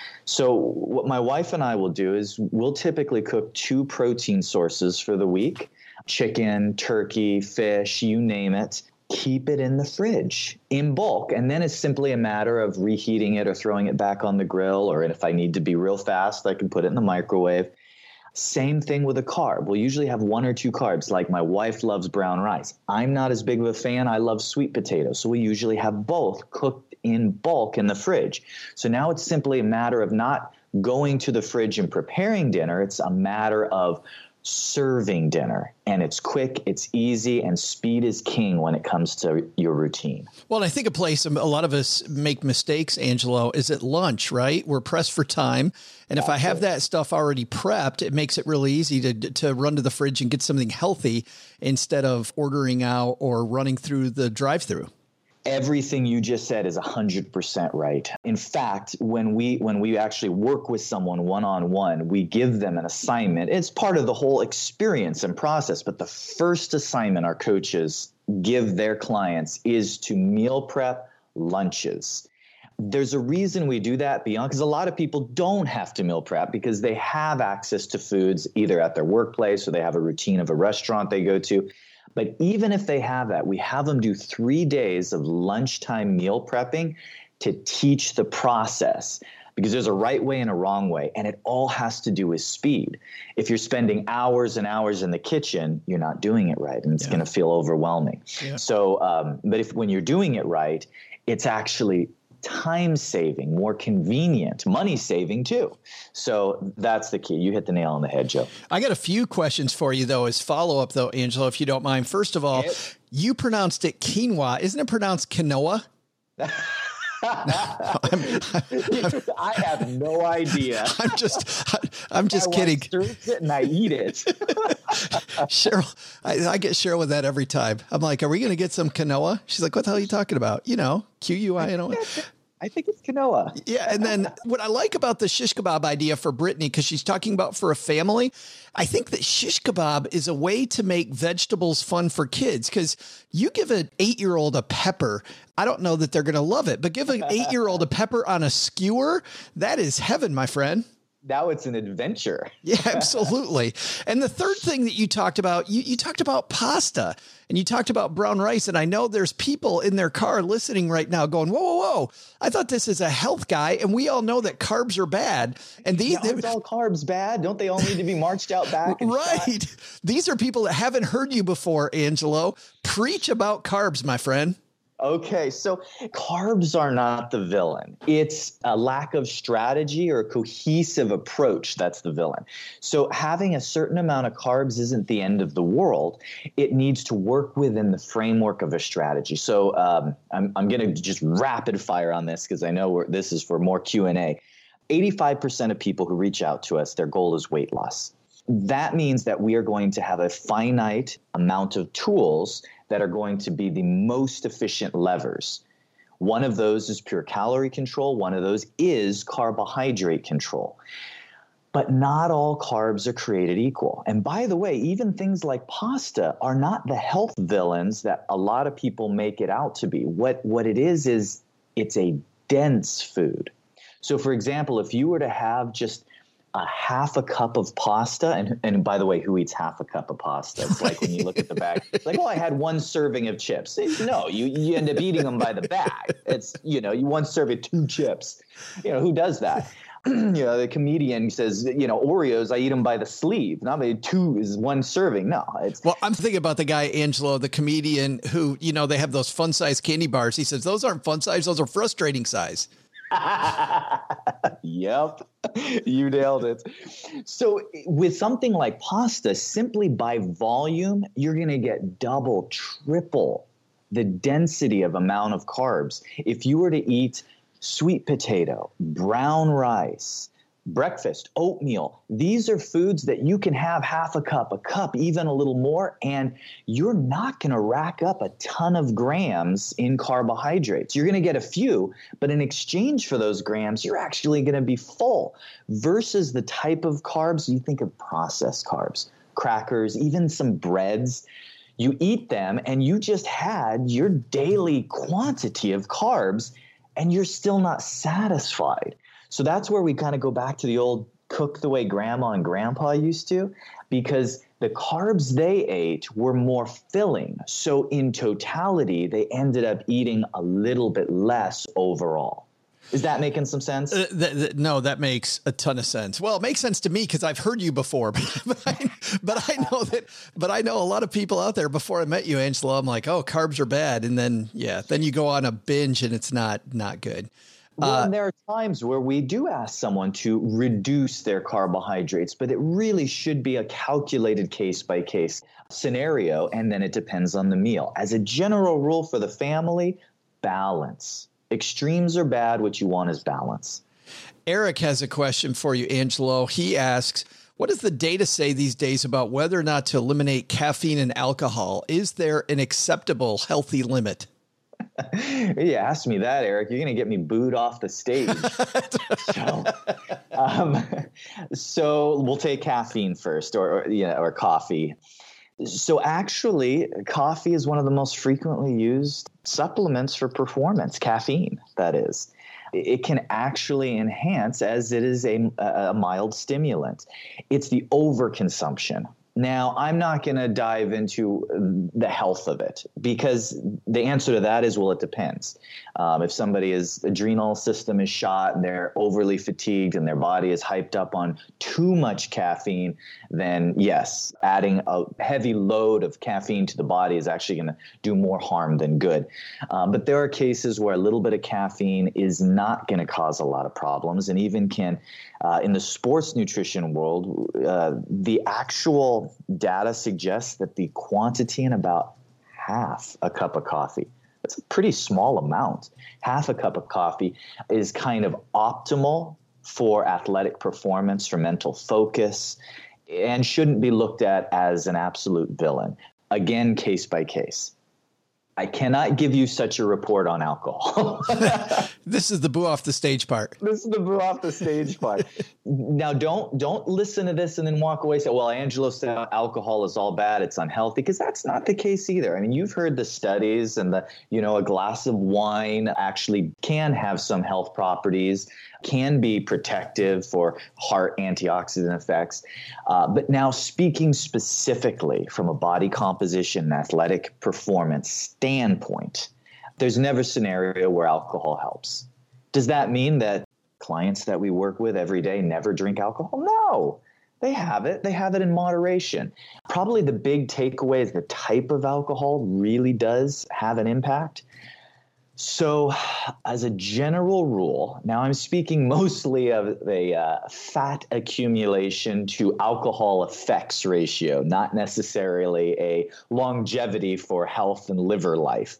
So what my wife and I will do is we'll typically cook 2 protein sources for the week: chicken, turkey, fish, you name it. Keep it in the fridge in bulk. And then it's simply a matter of reheating it or throwing it back on the grill. Or if I need to be real fast, I can put it in the microwave. Same thing with a carb. We'll usually have 1 or 2 carbs. Like my wife loves brown rice. I'm not as big of a fan. I love sweet potatoes. So we usually have both cooked in bulk in the fridge. So now it's simply a matter of not going to the fridge and preparing dinner. It's a matter of serving dinner, and it's quick, it's easy, and speed is king when it comes to your routine. Well, I think a place a lot of us make mistakes, Angelo, is at lunch, right? We're pressed for time. And if I have that stuff already prepped, it makes it really easy to run to the fridge and get something healthy instead of ordering out or running through the drive-through. Everything you just said is 100% right. In fact, when we actually work with someone one-on-one, we give them an assignment. It's part of the whole experience and process. But the first assignment our coaches give their clients is to meal prep lunches. There's a reason we do that beyond, because a lot of people don't have to meal prep because they have access to foods either at their workplace or they have a routine of a restaurant they go to. But even if they have that, we have them do 3 days of lunchtime meal prepping to teach the process, because there's a right way and a wrong way, and it all has to do with speed. If you're spending hours and hours in the kitchen, you're not doing it right, and it's going to feel overwhelming. Yeah. So, but when you're doing it right, it's actually time saving, more convenient, money saving too. So that's the key. You hit the nail on the head, Joe. I got a few questions for you, though, as follow-up, though, Angelo, if you don't mind. First of all, you pronounced it quinoa. Isn't it pronounced quinoa? I have no idea. I'm just kidding. Serves it and I eat it. Cheryl, I get Cheryl with that every time. I'm like, are we going to get some quinoa? She's like, what the hell are you talking about? You know, Q-U-I-N-O. I think it's quinoa. Yeah. And then what I like about the shish kebab idea for Brittany, because she's talking about for a family, I think that shish kebab is a way to make vegetables fun for kids. Because you give an 8-year-old a pepper, I don't know that they're going to love it, but give an 8-year-old a pepper on a skewer, that is heaven, my friend. Now it's an adventure. Yeah, absolutely. And the third thing that you talked about, you talked about pasta and you talked about brown rice. And I know there's people in their car listening right now going, whoa, whoa, whoa. I thought this is a health guy. And we all know that carbs are bad. And aren't all carbs bad? Don't they all need to be marched out back? Right. Shot? These are people that haven't heard you before, Angelo. Preach about carbs, my friend. Okay, so carbs are not the villain. It's a lack of strategy or a cohesive approach that's the villain. So having a certain amount of carbs isn't the end of the world. It needs to work within the framework of a strategy. So I'm going to just rapid fire on this because I know this is for more Q&A. 85% of people who reach out to us, their goal is weight loss. That means that we are going to have a finite amount of tools that are going to be the most efficient levers. One of those is pure calorie control. One of those is carbohydrate control. But not all carbs are created equal. And by the way, even things like pasta are not the health villains that a lot of people make it out to be. What it is it's a dense food. So for example, if you were to have just a half a cup of pasta, and by the way, who eats half a cup of pasta? It's like when you look at the bag, it's like, I had one serving of chips. No, you end up eating them by the bag. It's, you one serving 2 chips. Who does that? The comedian says, Oreos, I eat them by the sleeve. Not maybe 2 is 1 serving. No, well, I'm thinking about the guy, Angelo, the comedian who, they have those fun size candy bars. He says, those aren't fun size. Those are frustrating size. Yep, you nailed it. So with something like pasta, simply by volume, you're going to get double, triple the density of amount of carbs. If you were to eat sweet potato, brown rice, breakfast, oatmeal, these are foods that you can have half a cup, even a little more, and you're not going to rack up a ton of grams in carbohydrates. You're going to get a few, but in exchange for those grams, you're actually going to be full versus the type of carbs you think of processed carbs, crackers, even some breads. You eat them and you just had your daily quantity of carbs and you're still not satisfied. So that's where we kind of go back to the old cook the way grandma and grandpa used to, because the carbs they ate were more filling. So in totality, they ended up eating a little bit less overall. Is that making some sense? No, that makes a ton of sense. Well, it makes sense to me because I've heard you before, but I know a lot of people out there. Before I met you, Angelo, I'm like, oh, carbs are bad. And then you go on a binge and it's not good. Well, and there are times where we do ask someone to reduce their carbohydrates, but it really should be a calculated case-by-case scenario, and then it depends on the meal. As a general rule for the family, balance. Extremes are bad. What you want is balance. Eric has a question for you, Angelo. He asks, what does the data say these days about whether or not to eliminate caffeine and alcohol? Is there an acceptable healthy limit? You asked me that, Eric. You're going to get me booed off the stage. So we'll take caffeine first, or coffee. So actually, coffee is one of the most frequently used supplements for performance. Caffeine, that is. It can actually enhance, as it is a mild stimulant. It's the overconsumption Now, I'm not going to dive into the health of it because the answer to that is, well, it depends. If somebody's adrenal system is shot and they're overly fatigued and their body is hyped up on too much caffeine, then yes, adding a heavy load of caffeine to the body is actually going to do more harm than good. But there are cases where a little bit of caffeine is not going to cause a lot of problems and even can, in the sports nutrition world, the actual data suggests that the quantity in about half a cup of coffee, that's a pretty small amount. Half a cup of coffee is kind of optimal for athletic performance, for mental focus, and shouldn't be looked at as an absolute villain. Again, case by case. I cannot give you such a report on alcohol. This is the boo off the stage part. This is the boo off the stage part. Now, don't listen to this and then walk away and say, well, Angelo said alcohol is all bad, it's unhealthy, because that's not the case either. I mean, you've heard the studies and a glass of wine actually can have some health properties, can be protective for heart antioxidant effects. But now speaking specifically from a body composition and athletic performance standpoint, there's never a scenario where alcohol helps. Does that mean that clients that we work with every day never drink alcohol? No, they have it. They have it in moderation. Probably the big takeaway is the type of alcohol really does have an impact. So as a general rule, now I'm speaking mostly of the fat accumulation to alcohol effects ratio, not necessarily a longevity for health and liver life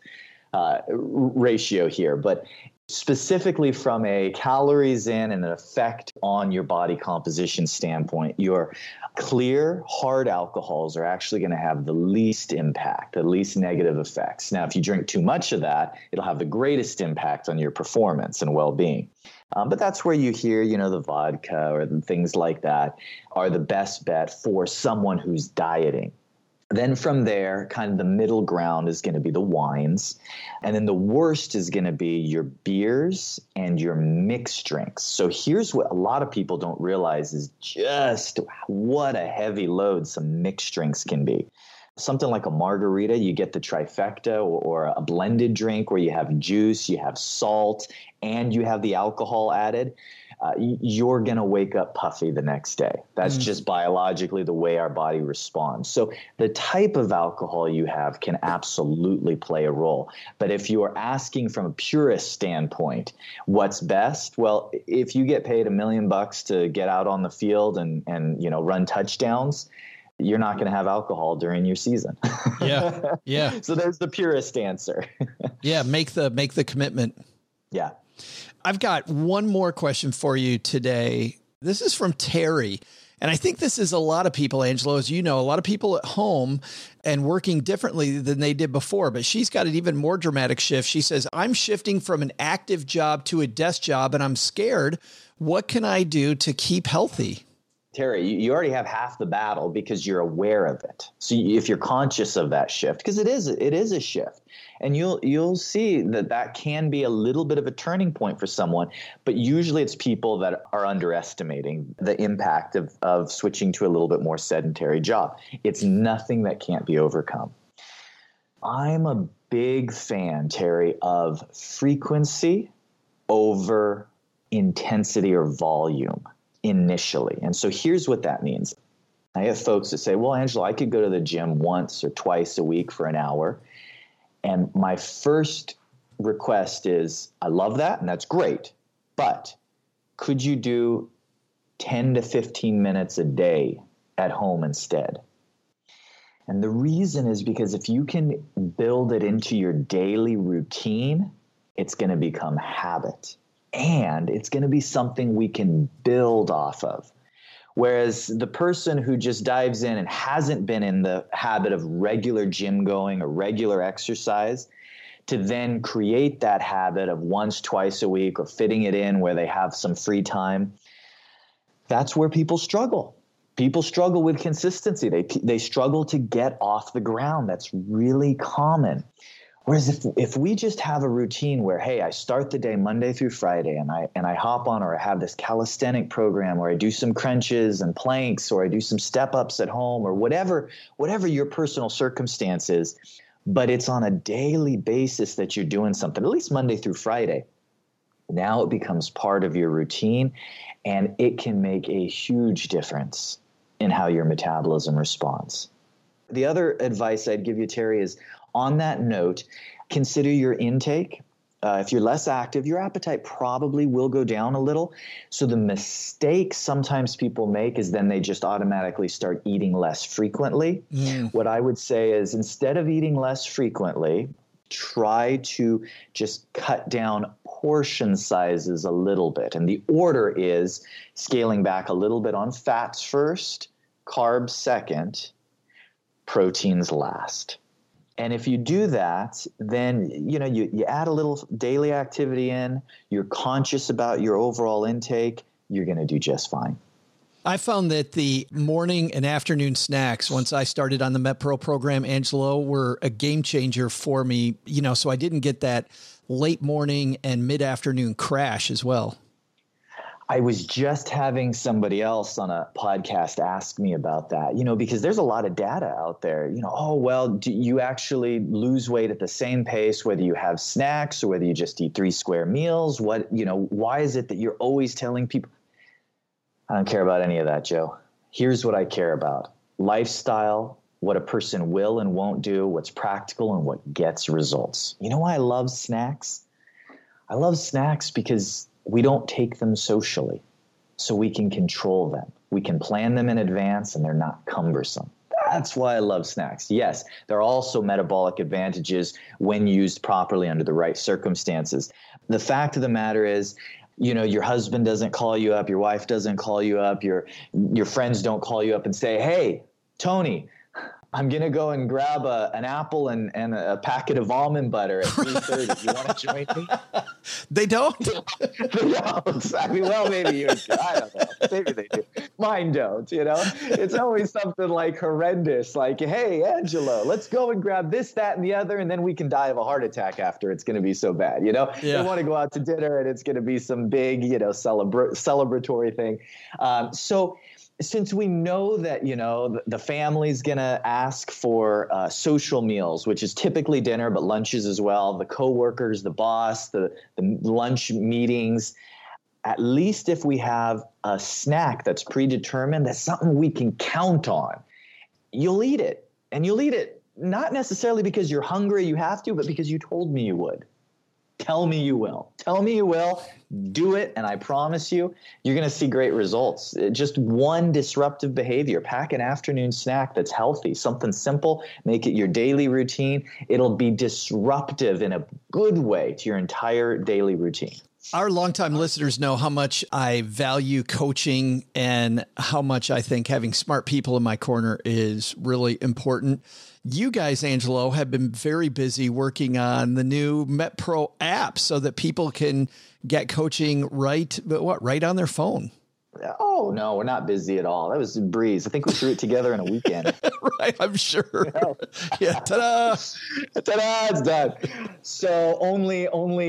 ratio here, but specifically from a calories in and an effect on your body composition standpoint, your clear, hard alcohols are actually going to have the least impact, the least negative effects. Now, if you drink too much of that, it'll have the greatest impact on your performance and well-being. But that's where you hear, the vodka or things like that are the best bet for someone who's dieting. Then from there, kind of the middle ground is going to be the wines. And then the worst is going to be your beers and your mixed drinks. So here's what a lot of people don't realize is just what a heavy load some mixed drinks can be. Something like a margarita, you get the trifecta, or a blended drink where you have juice, you have salt, and you have the alcohol added. You're going to wake up puffy the next day. That's just biologically the way our body responds. So the type of alcohol you have can absolutely play a role. But if you are asking from a purist standpoint, what's best? Well, if you get paid $1 million to get out on the field and run touchdowns, you're not going to have alcohol during your season. Yeah. So there's the purist answer. Yeah. Make the commitment. Yeah. I've got one more question for you today. This is from Terry. And I think this is a lot of people, Angelo, as you know, a lot of people at home and working differently than they did before. But she's got an even more dramatic shift. She says, I'm shifting from an active job to a desk job and I'm scared. What can I do to keep healthy? Terry, you already have half the battle because you're aware of it. So if you're conscious of that shift, because it is a shift, and you'll see that can be a little bit of a turning point for someone, but usually it's people that are underestimating the impact of switching to a little bit more sedentary job. It's nothing that can't be overcome. I'm a big fan, Terry, of frequency over intensity or volume initially. And so here's what that means. I have folks that say, well, Angelo, I could go to the gym once or twice a week for an hour. And my first request is, I love that, and that's great, but could you do 10 to 15 minutes a day at home instead? And the reason is because if you can build it into your daily routine, it's going to become habit. And it's going to be something we can build off of. Whereas the person who just dives in and hasn't been in the habit of regular gym going or regular exercise, to then create that habit of once, twice a week or fitting it in where they have some free time, that's where people struggle. People struggle with consistency. They struggle to get off the ground. That's really common. Whereas if we just have a routine where, hey, I start the day Monday through Friday and I hop on, or I have this calisthenic program, or I do some crunches and planks, or I do some step ups at home, or whatever your personal circumstance is, but it's on a daily basis that you're doing something, at least Monday through Friday. Now it becomes part of your routine, and it can make a huge difference in how your metabolism responds. The other advice I'd give you, Terry, is on that note, consider your intake. If you're less active, your appetite probably will go down a little. So the mistake sometimes people make is then they just automatically start eating less frequently. What I would say is, instead of eating less frequently, try to just cut down portion sizes a little bit. And the order is scaling back a little bit on fats first, carbs second, proteins last. And if you do that, then, you add a little daily activity in, you're conscious about your overall intake, you're going to do just fine. I found that the morning and afternoon snacks, once I started on the MetPro program, Angelo, were a game changer for me, so I didn't get that late morning and mid-afternoon crash as well. I was just having somebody else on a podcast ask me about that, because there's a lot of data out there, do you actually lose weight at the same pace, whether you have snacks or whether you just eat 3 square meals? Why is it that you're always telling people? I don't care about any of that, Joe. Here's what I care about: lifestyle, what a person will and won't do, what's practical, and what gets results. You know why I love snacks? I love snacks because we don't take them socially, so we can control them. We can plan them in advance, and they're not cumbersome. That's why I love snacks. Yes, there are also metabolic advantages when used properly under the right circumstances. The fact of the matter is, your husband doesn't call you up, your wife doesn't call you up, your friends don't call you up and say, hey, Tony, I'm going to go and grab an apple and a packet of almond butter at 3:30. You want to join me? They don't? They don't. Exactly. Well, maybe you. I don't know. Maybe they do. Mine don't, It's always something like horrendous, like, hey, Angelo, let's go and grab this, that, and the other, and then we can die of a heart attack after. It's going to be so bad, Yeah. They want to go out to dinner, and it's going to be some big, celebratory thing. So since we know that, the family's going to ask for social meals, which is typically dinner, but lunches as well, the coworkers, the boss, the lunch meetings, at least if we have a snack that's predetermined, that's something we can count on, you'll eat it. And you'll eat it not necessarily because you're hungry, you have to, but because you told me you would. Tell me you will. Tell me you will. Do it, and I promise you, you're going to see great results. Just one disruptive behavior. Pack an afternoon snack that's healthy, something simple. Make it your daily routine. It'll be disruptive in a good way to your entire daily routine. Our longtime listeners know how much I value coaching and how much I think having smart people in my corner is really important. You guys, Angelo, have been very busy working on the new MetPro app so that people can get coaching right on their phone. Oh, no, we're not busy at all. That was a breeze. I think we threw it together in a weekend. Right, I'm sure. Yeah, ta-da! Ta-da, it's done. So only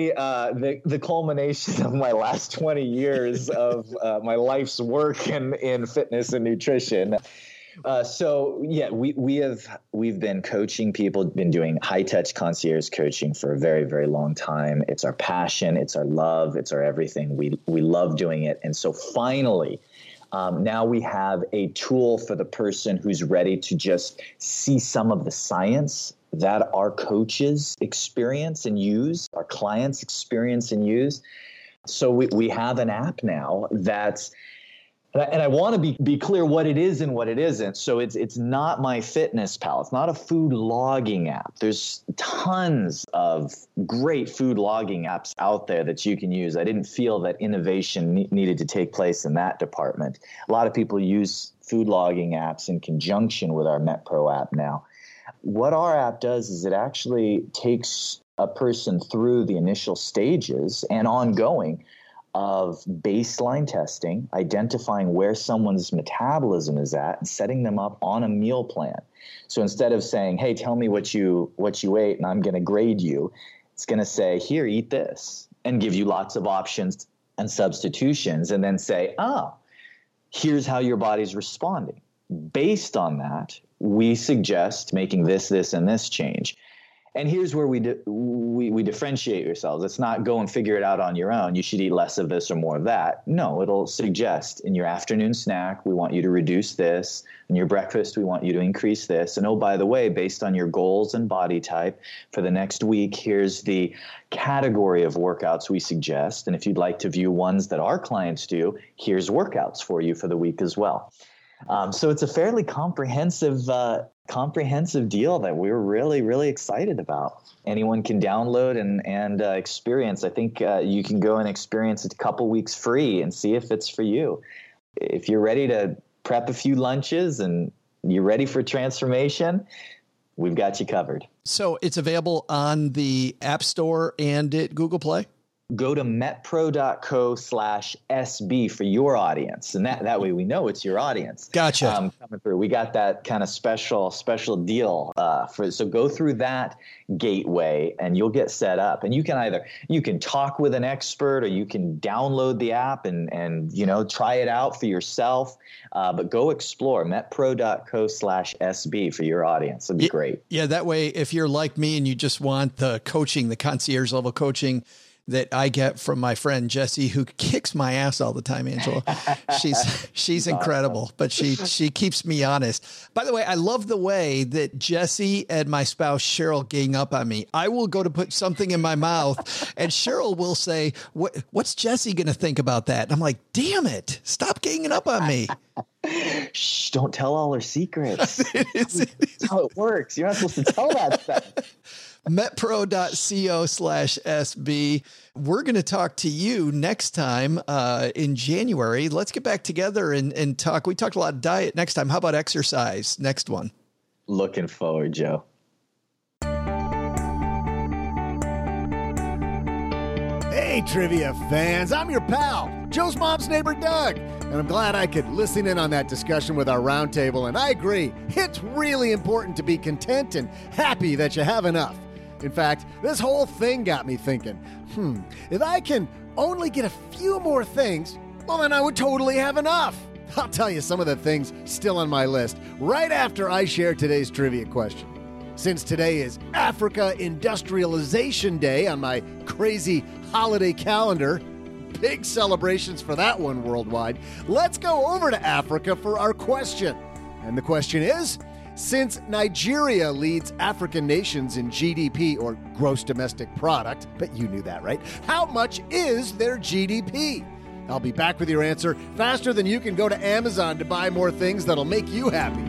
the culmination of my last 20 years of my life's work in fitness and nutrition. We've been coaching people, been doing high touch concierge coaching for a very, very long time. It's our passion. It's our love. It's our everything. We love doing it. And so finally, now we have a tool for the person who's ready to just see some of the science that our coaches experience and use, our clients experience and use. So we have an app now that's, and I want to be clear what it is and what it isn't. So it's not MyFitnessPal. It's not a food logging app. There's tons of great food logging apps out there that you can use. I didn't feel that innovation needed to take place in that department. A lot of people use food logging apps in conjunction with our MetPro app now. What our app does is it actually takes a person through the initial stages and ongoing of baseline testing, identifying where someone's metabolism is at, and setting them up on a meal plan. So instead of saying, hey, tell me what you ate and I'm going to grade you, it's going to say, here, eat this, and give you lots of options and substitutions, and then say, here's how your body's responding. Based on that, we suggest making this, and this change. And here's where we differentiate yourselves. It's not go and figure it out on your own. You should eat less of this or more of that. No, it'll suggest in your afternoon snack, we want you to reduce this. In your breakfast, we want you to increase this. And oh, by the way, based on your goals and body type for the next week, here's the category of workouts we suggest. And if you'd like to view ones that our clients do, here's workouts for you for the week as well. So it's a fairly comprehensive deal that we're really, really excited about. Anyone can download and experience. I think you can go and experience it a couple weeks free and see if it's for you. If you're ready to prep a few lunches and you're ready for transformation, we've got you covered. So it's available on the App Store and at Google Play? Go to metpro.co/SB for your audience. And that way we know it's your audience. Gotcha. Coming through. We got that kind of special deal so go through that gateway and you'll get set up. And you can talk with an expert, or you can download the app and try it out for yourself. But go explore metpro.co/SB for your audience. It'd be great. Yeah, that way if you're like me and you just want the coaching, the concierge level coaching that I get from my friend Jessie, who kicks my ass all the time, Angela. She's incredible, but she keeps me honest. By the way, I love the way that Jessie and my spouse Cheryl gang up on me. I will go to put something in my mouth, and Cheryl will say, "What's Jessie going to think about that?" And I'm like, "Damn it! Stop ganging up on me." Shh! Don't tell all her secrets. That's how it works. You're not supposed to tell that stuff. metpro.co/SB. We're going to talk to you next time in January. Let's get back together and talk. We talked a lot of diet next time. How about exercise? Next one. Looking forward, Joe. Hey, trivia fans. I'm your pal, Joe's mom's neighbor, Doug. And I'm glad I could listen in on that discussion with our roundtable. And I agree, it's really important to be content and happy that you have enough. In fact, this whole thing got me thinking, if I can only get a few more things, well, then I would totally have enough. I'll tell you some of the things still on my list right after I share today's trivia question. Since today is Africa Industrialization Day on my crazy holiday calendar, big celebrations for that one worldwide, let's go over to Africa for our question. And the question is, since Nigeria leads African nations in GDP, or gross domestic product, but you knew that, right? How much is their GDP? I'll be back with your answer faster than you can go to Amazon to buy more things that'll make you happy.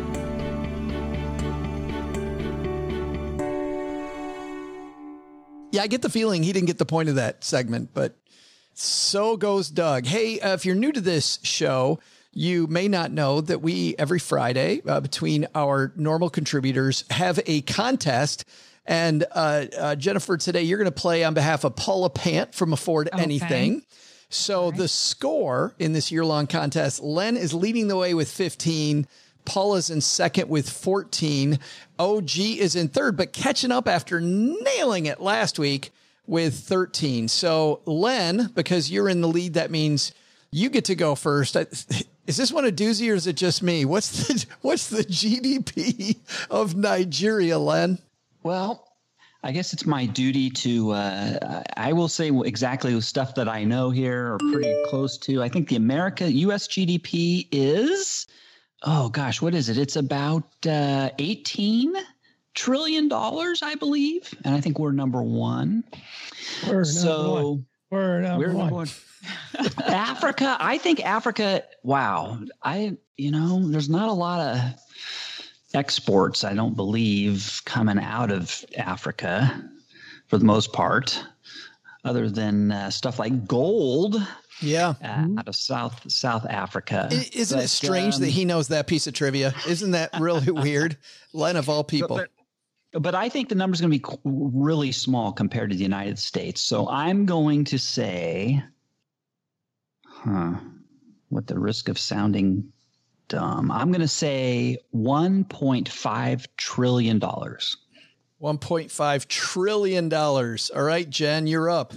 Yeah, I get the feeling he didn't get the point of that segment, but so goes Doug. Hey, if you're new to this show, you may not know that we, every Friday, between our normal contributors, have a contest. And Jennifer, today you're going to play on behalf of Paula Pant from Afford Anything. So the score in this year-long contest, Len is leading the way with 15. Paula's in second with 14. OG is in third, but catching up after nailing it last week with 13. So Len, because you're in the lead, that means you get to go first. Is this one a doozy or is it just me? What's the GDP of Nigeria, Len? Well, I guess it's my duty to, I will say exactly the stuff that I know here or pretty close to. I think the U.S. GDP is, oh gosh, what is it? It's about $18 trillion, I believe. And I think we're number one. We're number one. Africa, I think Africa, wow. There's not a lot of exports, I don't believe, coming out of Africa for the most part, other than stuff like gold. Yeah. Out of South Africa. Isn't it strange that he knows that piece of trivia? Isn't that really weird? Len, of all people. But I think the number's going to be really small compared to the United States. So I'm going to say With the risk of sounding dumb, I'm going to say $1.5 trillion. $1.5 trillion. All right, Jen, you're up.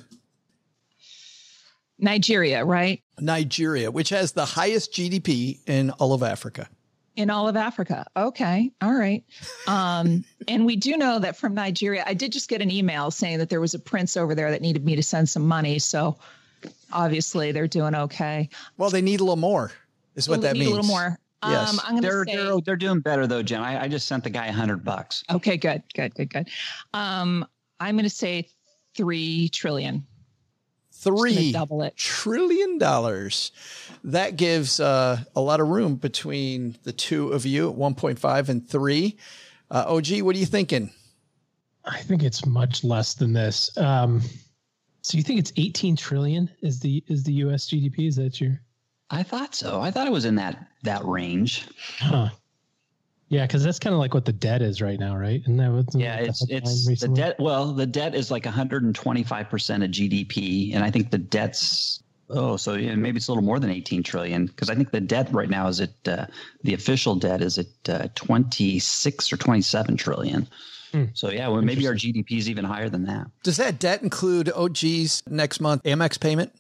Nigeria, right? Nigeria, which has the highest GDP in all of Africa. In all of Africa. Okay. All right. And we do know that from Nigeria, I did just get an email saying that there was a prince over there that needed me to send some money. So obviously they're doing okay. Well, they need a little more is what that means. A little more. Yes. I'm going to say they're doing better though, Jen. I just sent the guy $100. Okay, good. I'm going to say $3 trillion. $3 trillion. That gives a lot of room between the two of you at 1.5 and 3. OG, what are you thinking? I think it's much less than this. So you think it's 18 trillion is the US GDP? Is that your? I thought so. I thought it was in that range. Huh. Yeah, because that's kind of like what the debt is right now, right? And that it's the debt. Well, the debt is like 125% of GDP, and I think the debt's maybe it's a little more than 18 trillion because I think the debt right now is at the official debt is at 26 or 27 trillion. So yeah, well, maybe our GDP is even higher than that. Does that debt include OG's next month Amex payment?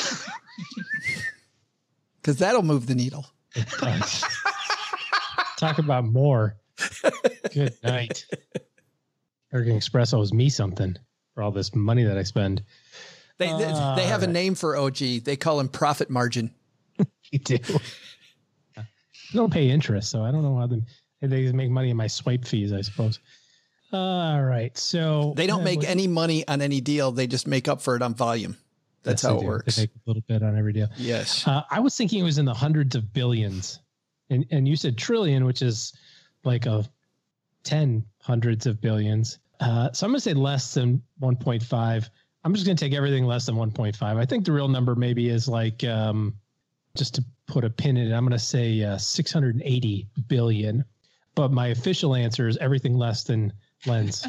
Because that'll move the needle. It does. Talk about more. Good night. American Express owes me something for all this money that I spend. They have a name for OG. They call him profit margin. You do. They don't pay interest, so I don't know how they make money in my swipe fees, I suppose. All right. So they don't make any money on any deal. They just make up for it on volume. That's how it works. They make a little bit on every deal. Yes. I was thinking it was in the hundreds of billions. And you said trillion, which is like 10 hundreds of billions. So I'm going to say less than 1.5. I'm just going to take everything less than 1.5. I think the real number maybe is like, just to put a pin in it, I'm going to say 680 billion. But my official answer is everything less than Len's.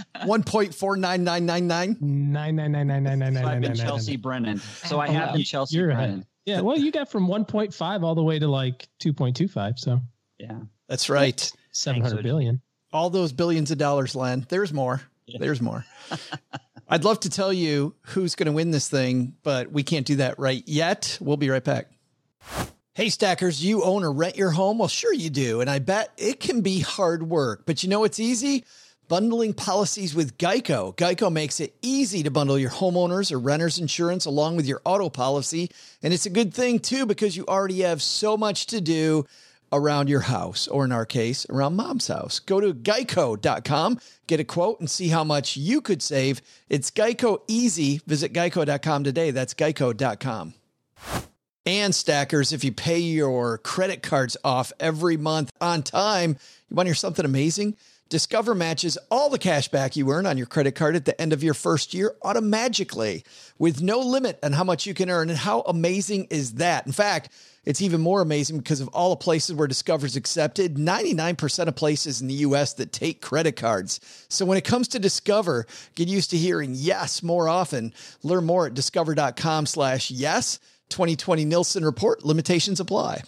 1.49999. 9999999. I've been Chelsea Brennan. So I have been Chelsea Brennan. Yeah, well, you got from 1.5 all the way to like 2.25. So yeah, that's right. 700 billion. All those billions of dollars, Len. There's more. Yeah. There's more. I'd love to tell you who's going to win this thing, but we can't do that right yet. We'll be right back. Hey, Stackers, you own or rent your home? Well, sure you do. And I bet it can be hard work, but you know what's easy? Bundling policies with Geico. Geico makes it easy to bundle your homeowners or renters insurance along with your auto policy. And it's a good thing, too, because you already have so much to do around your house, or in our case, around Mom's house. Go to geico.com, get a quote, and see how much you could save. It's Geico easy. Visit geico.com today. That's geico.com. And Stackers, if you pay your credit cards off every month on time, you want to hear something amazing? Discover matches all the cash back you earn on your credit card at the end of your first year automatically with no limit on how much you can earn. And how amazing is that? In fact, it's even more amazing because of all the places where Discover's accepted, 99% of places in the U.S. that take credit cards. So when it comes to Discover, get used to hearing yes more often. Learn more at discover.com/yes. 2020 Nielsen report. Limitations apply.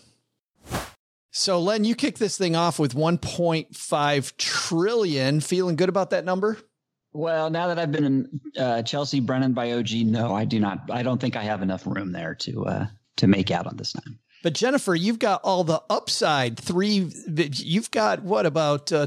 So, Len, you kick this thing off with 1.5 trillion. Feeling good about that number? Well, now that I've been in Chelsea Brennan by OG, no, I do not. I don't think I have enough room there to make out on this time. But Jennifer, you've got all the upside. You've got what about to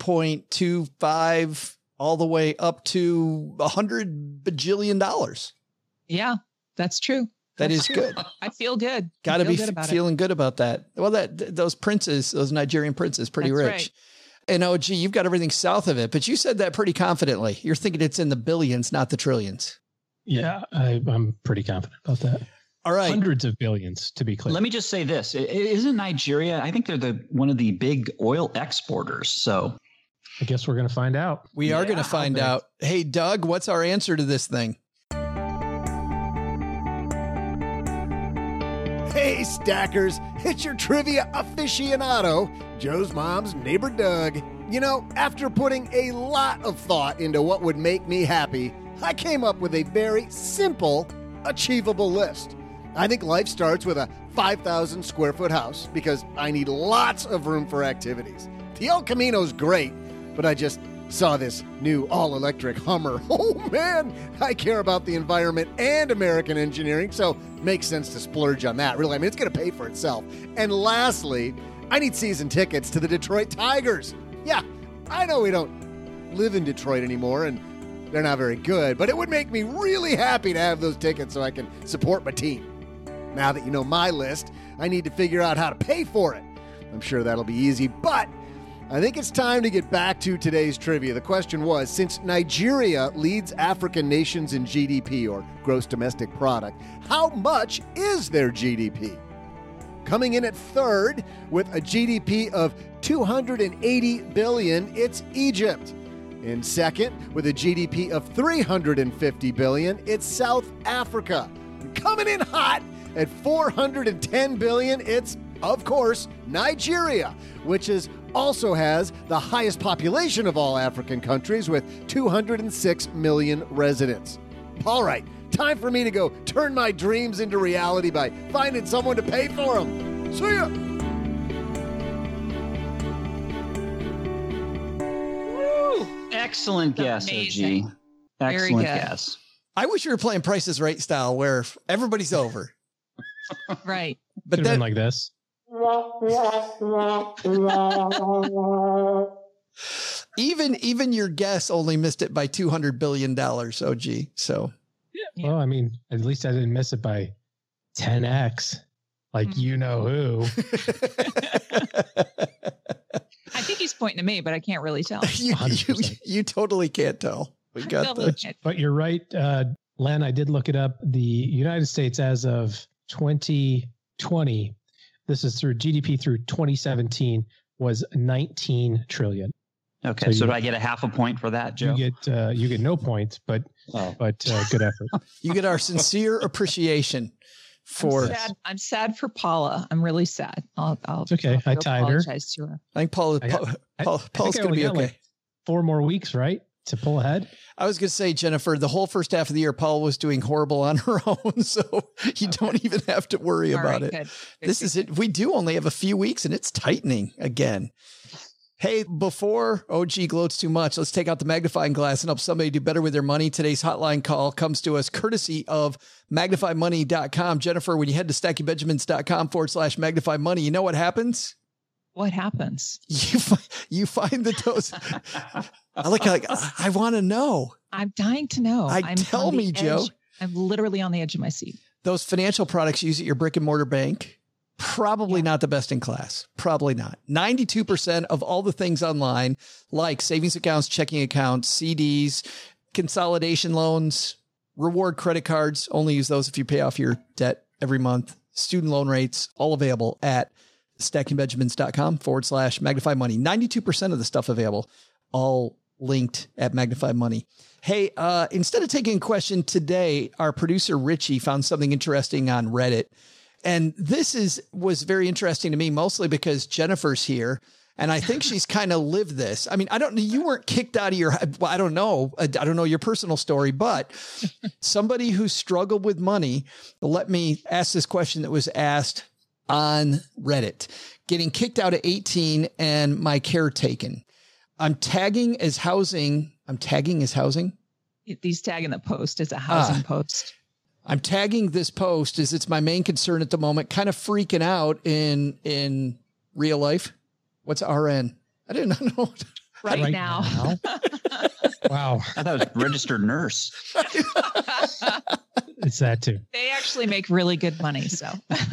1.25 all the way up to $100 bajillion. Yeah, that's true. That's good. I feel good. Got to be feeling good about that. Well, those Nigerian princes, pretty rich. Right. And OG, you've got everything south of it, but you said that pretty confidently. You're thinking it's in the billions, not the trillions. Yeah, I'm pretty confident about that. All right. Hundreds of billions, to be clear. Let me just say this. Isn't Nigeria, I think they're one of the big oil exporters. So I guess we're going to find out. We are going to find out. Hey, Doug, what's our answer to this thing? Hey, Stackers, it's your trivia aficionado, Joe's mom's neighbor, Doug. You know, after putting a lot of thought into what would make me happy, I came up with a very simple, achievable list. I think life starts with a 5,000 square foot house because I need lots of room for activities. The El Camino's great, but I just saw this new all-electric Hummer. Oh, man, I care about the environment and American engineering, so makes sense to splurge on that, really. I mean, it's going to pay for itself. And lastly, I need season tickets to the Detroit Tigers. Yeah, I know we don't live in Detroit anymore, and they're not very good, but it would make me really happy to have those tickets so I can support my team. Now that you know my list, I need to figure out how to pay for it. I'm sure that'll be easy, but I think it's time to get back to today's trivia. The question was, since Nigeria leads African nations in GDP, or gross domestic product, how much is their GDP? Coming in at third with a GDP of $280 billion, it's Egypt. In second, with a GDP of $350 billion, it's South Africa. And coming in hot at $410 billion, it's, of course, Nigeria, which also has the highest population of all African countries with 206 million residents. All right, time for me to go turn my dreams into reality by finding someone to pay for them. See ya! Excellent guess, amazing. OG. Excellent guess. I wish we were playing Price is Right style where everybody's over. Right. But Could've been like this. Even your guess only missed it by $200 billion, OG. So, Yeah. Well, I mean, at least I didn't miss it by 10x. Like, you know who. I think he's pointing to me, but I can't really tell. you totally can't tell. We got the. But you're right, Len. I did look it up. The United States, as of 2020, this is through GDP through 2017, was 19 trillion. Okay, so do I get a half a point for that, Joe? You get no points, but good effort. You get our sincere appriciation for. I'm sad for Paula. I'm really sad. It's okay. I tied her. Apologize to her. I think Paula's going to be okay. Like 4 more weeks, right, to pull ahead. I was going to say, Jennifer, the whole first half of the year, Paula was doing horrible on her own, so you don't even have to worry about it. Good. This is it. We do only have a few weeks, and it's tightening again. Hey, before OG gloats too much, let's take out the magnifying glass and help somebody do better with their money. Today's hotline call comes to us courtesy of magnifymoney.com. Jennifer, when you head to stackingbenjamins.com/magnifymoney, you know what happens? What happens? You find the toast. I want to know. I'm dying to know. Tell me, Joe. I'm literally on the edge of my seat. Those financial products you use at your brick and mortar bank, probably not the best in class. Probably not. 92% of all the things online, like savings accounts, checking accounts, CDs, consolidation loans, reward credit cards, only use those if you pay off your debt every month. Student loan rates, all available at stackingbenjamins.com/magnify money. 92% of the stuff available, all linked at Magnify Money. Hey, instead of taking a question today, our producer Richie found something interesting on Reddit. And this was very interesting to me, mostly because Jennifer's here. And I think she's kind of lived this. I mean, you weren't kicked out of your, well, I don't know your personal story, but somebody who struggled with money, let me ask this question that was asked on Reddit. Getting kicked out at 18 and my care taken. I'm tagging as housing. He's tagging the post as a housing post. I'm tagging this post as it's my main concern at the moment, kind of freaking out in real life. What's RN? I didn't know. Right now. Wow. I thought it was registered nurse. It's that too. They actually make really good money. So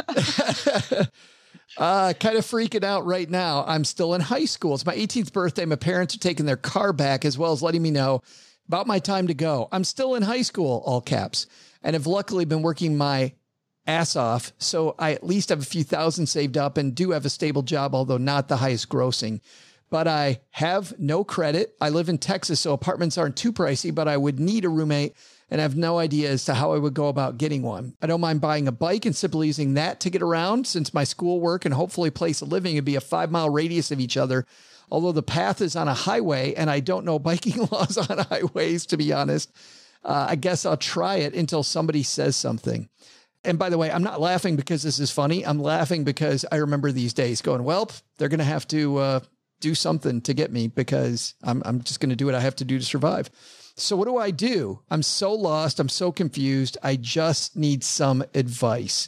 kind of freaking out right now. I'm still in high school. It's my 18th birthday. My parents are taking their car back, as well as letting me know about my time to go. I'm still in high school, all caps, and have luckily been working my ass off. So I at least have a few thousand saved up and do have a stable job, although not the highest grossing. But I have no credit. I live in Texas, so apartments aren't too pricey, but I would need a roommate and have no idea as to how I would go about getting one. I don't mind buying a bike and simply using that to get around, since my schoolwork and hopefully place of living would be a 5-mile radius of each other. Although the path is on a highway and I don't know biking laws on highways, to be honest. I guess I'll try it until somebody says something. And by the way, I'm not laughing because this is funny. I'm laughing because I remember these days going, well, they're going to have to do something to get me because I'm just going to do what I have to do to survive. So what do? I'm so lost. I'm so confused. I just need some advice.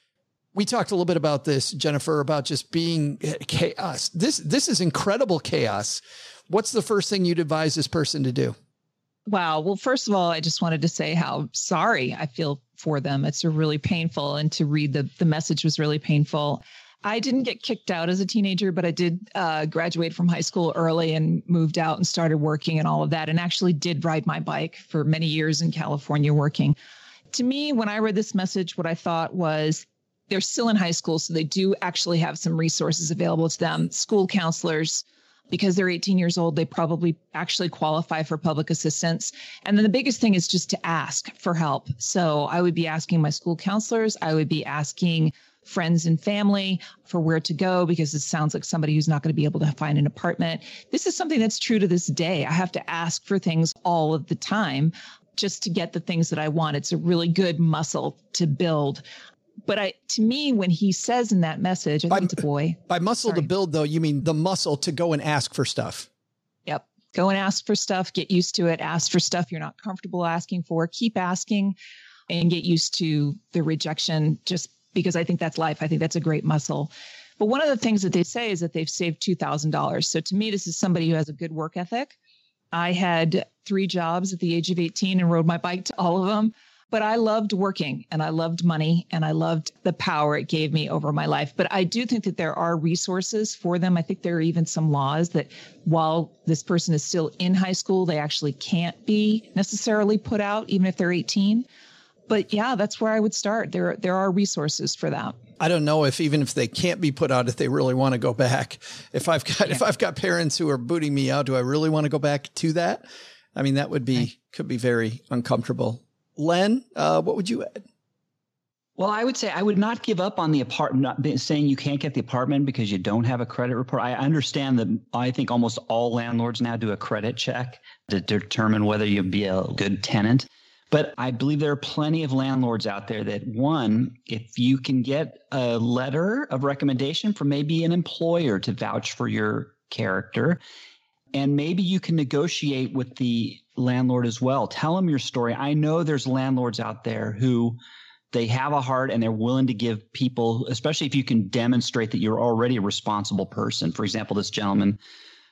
We talked a little bit about this, Jennifer, about just being chaos. This is incredible chaos. What's the first thing you'd advise this person to do? Wow. Well, first of all, I just wanted to say how sorry I feel for them. It's really painful. And to read the message was really painful. I didn't get kicked out as a teenager, but I did graduate from high school early and moved out and started working and all of that, and actually did ride my bike for many years in California working. To me, when I read this message, what I thought was they're still in high school, so they do actually have some resources available to them. School counselors, because they're 18 years old, they probably actually qualify for public assistance. And then the biggest thing is just to ask for help. So I would be asking my school counselors. I would be asking friends and family for where to go, because it sounds like somebody who's not going to be able to find an apartment. This is something that's true to this day. I have to ask for things all of the time just to get the things that I want. It's a really good muscle to build. But to me, when he says in that message, I think it's a boy. By muscle to build, though, you mean the muscle to go and ask for stuff. Yep. Go and ask for stuff. Get used to it. Ask for stuff you're not comfortable asking for. Keep asking and get used to the rejection, just because I think that's life. I think that's a great muscle. But one of the things that they say is that they've saved $2,000. So to me, this is somebody who has a good work ethic. I had 3 jobs at the age of 18 and rode my bike to all of them. But I loved working and I loved money and I loved the power it gave me over my life. But I do think that there are resources for them. I think there are even some laws that while this person is still in high school, they actually can't be necessarily put out, even if they're 18. But yeah, that's where I would start. There are resources for that. I don't know if even if they can't be put out, if they really want to go back. If I've got parents who are booting me out, do I really want to go back to that? I mean, that would be could be very uncomfortable. Len, what would you add? Well, I would say I would not give up on the apartment, not saying you can't get the apartment because you don't have a credit report. I understand that I think almost all landlords now do a credit check to determine whether you'll be a good tenant. But I believe there are plenty of landlords out there that, one, if you can get a letter of recommendation from maybe an employer to vouch for your character, and maybe you can negotiate with the landlord as well. Tell them your story. I know there's landlords out there who they have a heart and they're willing to give people, especially if you can demonstrate that you're already a responsible person. For example, this gentleman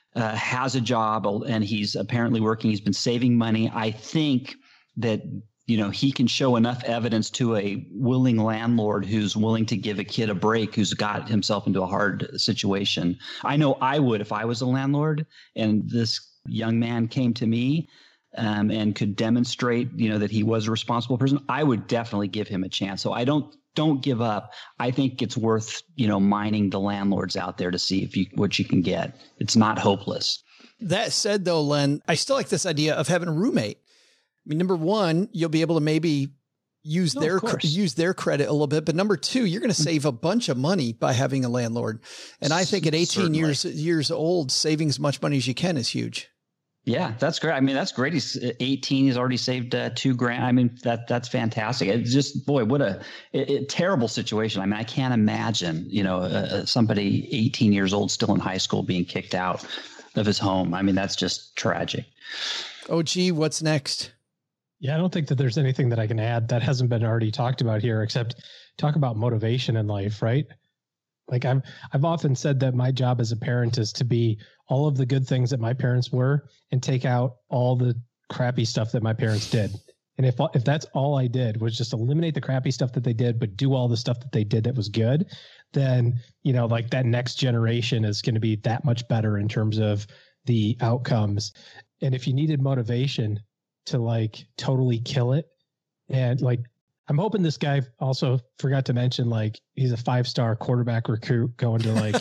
has a job and he's apparently working. He's been saving money. I think that, he can show enough evidence to a willing landlord who's willing to give a kid a break, who's got himself into a hard situation. I know I would if I was a landlord and this young man came to me and could demonstrate, that he was a responsible person. I would definitely give him a chance. So I don't give up. I think it's worth, mining the landlords out there to see what you can get. It's not hopeless. That said, though, Len, I still like this idea of having a roommate. I mean, number one, you'll be able to maybe use their credit a little bit. But number two, you're going to save a bunch of money by having a landlord. And I think at 18 years old, saving as much money as you can is huge. Yeah, that's great. I mean, that's great. He's 18. He's already saved $2,000. I mean, that's fantastic. It's just, boy, what a terrible situation. I mean, I can't imagine, somebody 18 years old still in high school being kicked out of his home. I mean, that's just tragic. Oh, gee, what's next? Yeah, I don't think that there's anything that I can add that hasn't been already talked about here, except talk about motivation in life, right? Like I've often said that my job as a parent is to be all of the good things that my parents were and take out all the crappy stuff that my parents did. And if that's all I did was just eliminate the crappy stuff that they did, but do all the stuff that they did that was good, then, like that next generation is going to be that much better in terms of the outcomes. And if you needed motivation to like totally kill it, and like, I'm hoping this guy also forgot to mention, like, he's a 5-star quarterback recruit going to like,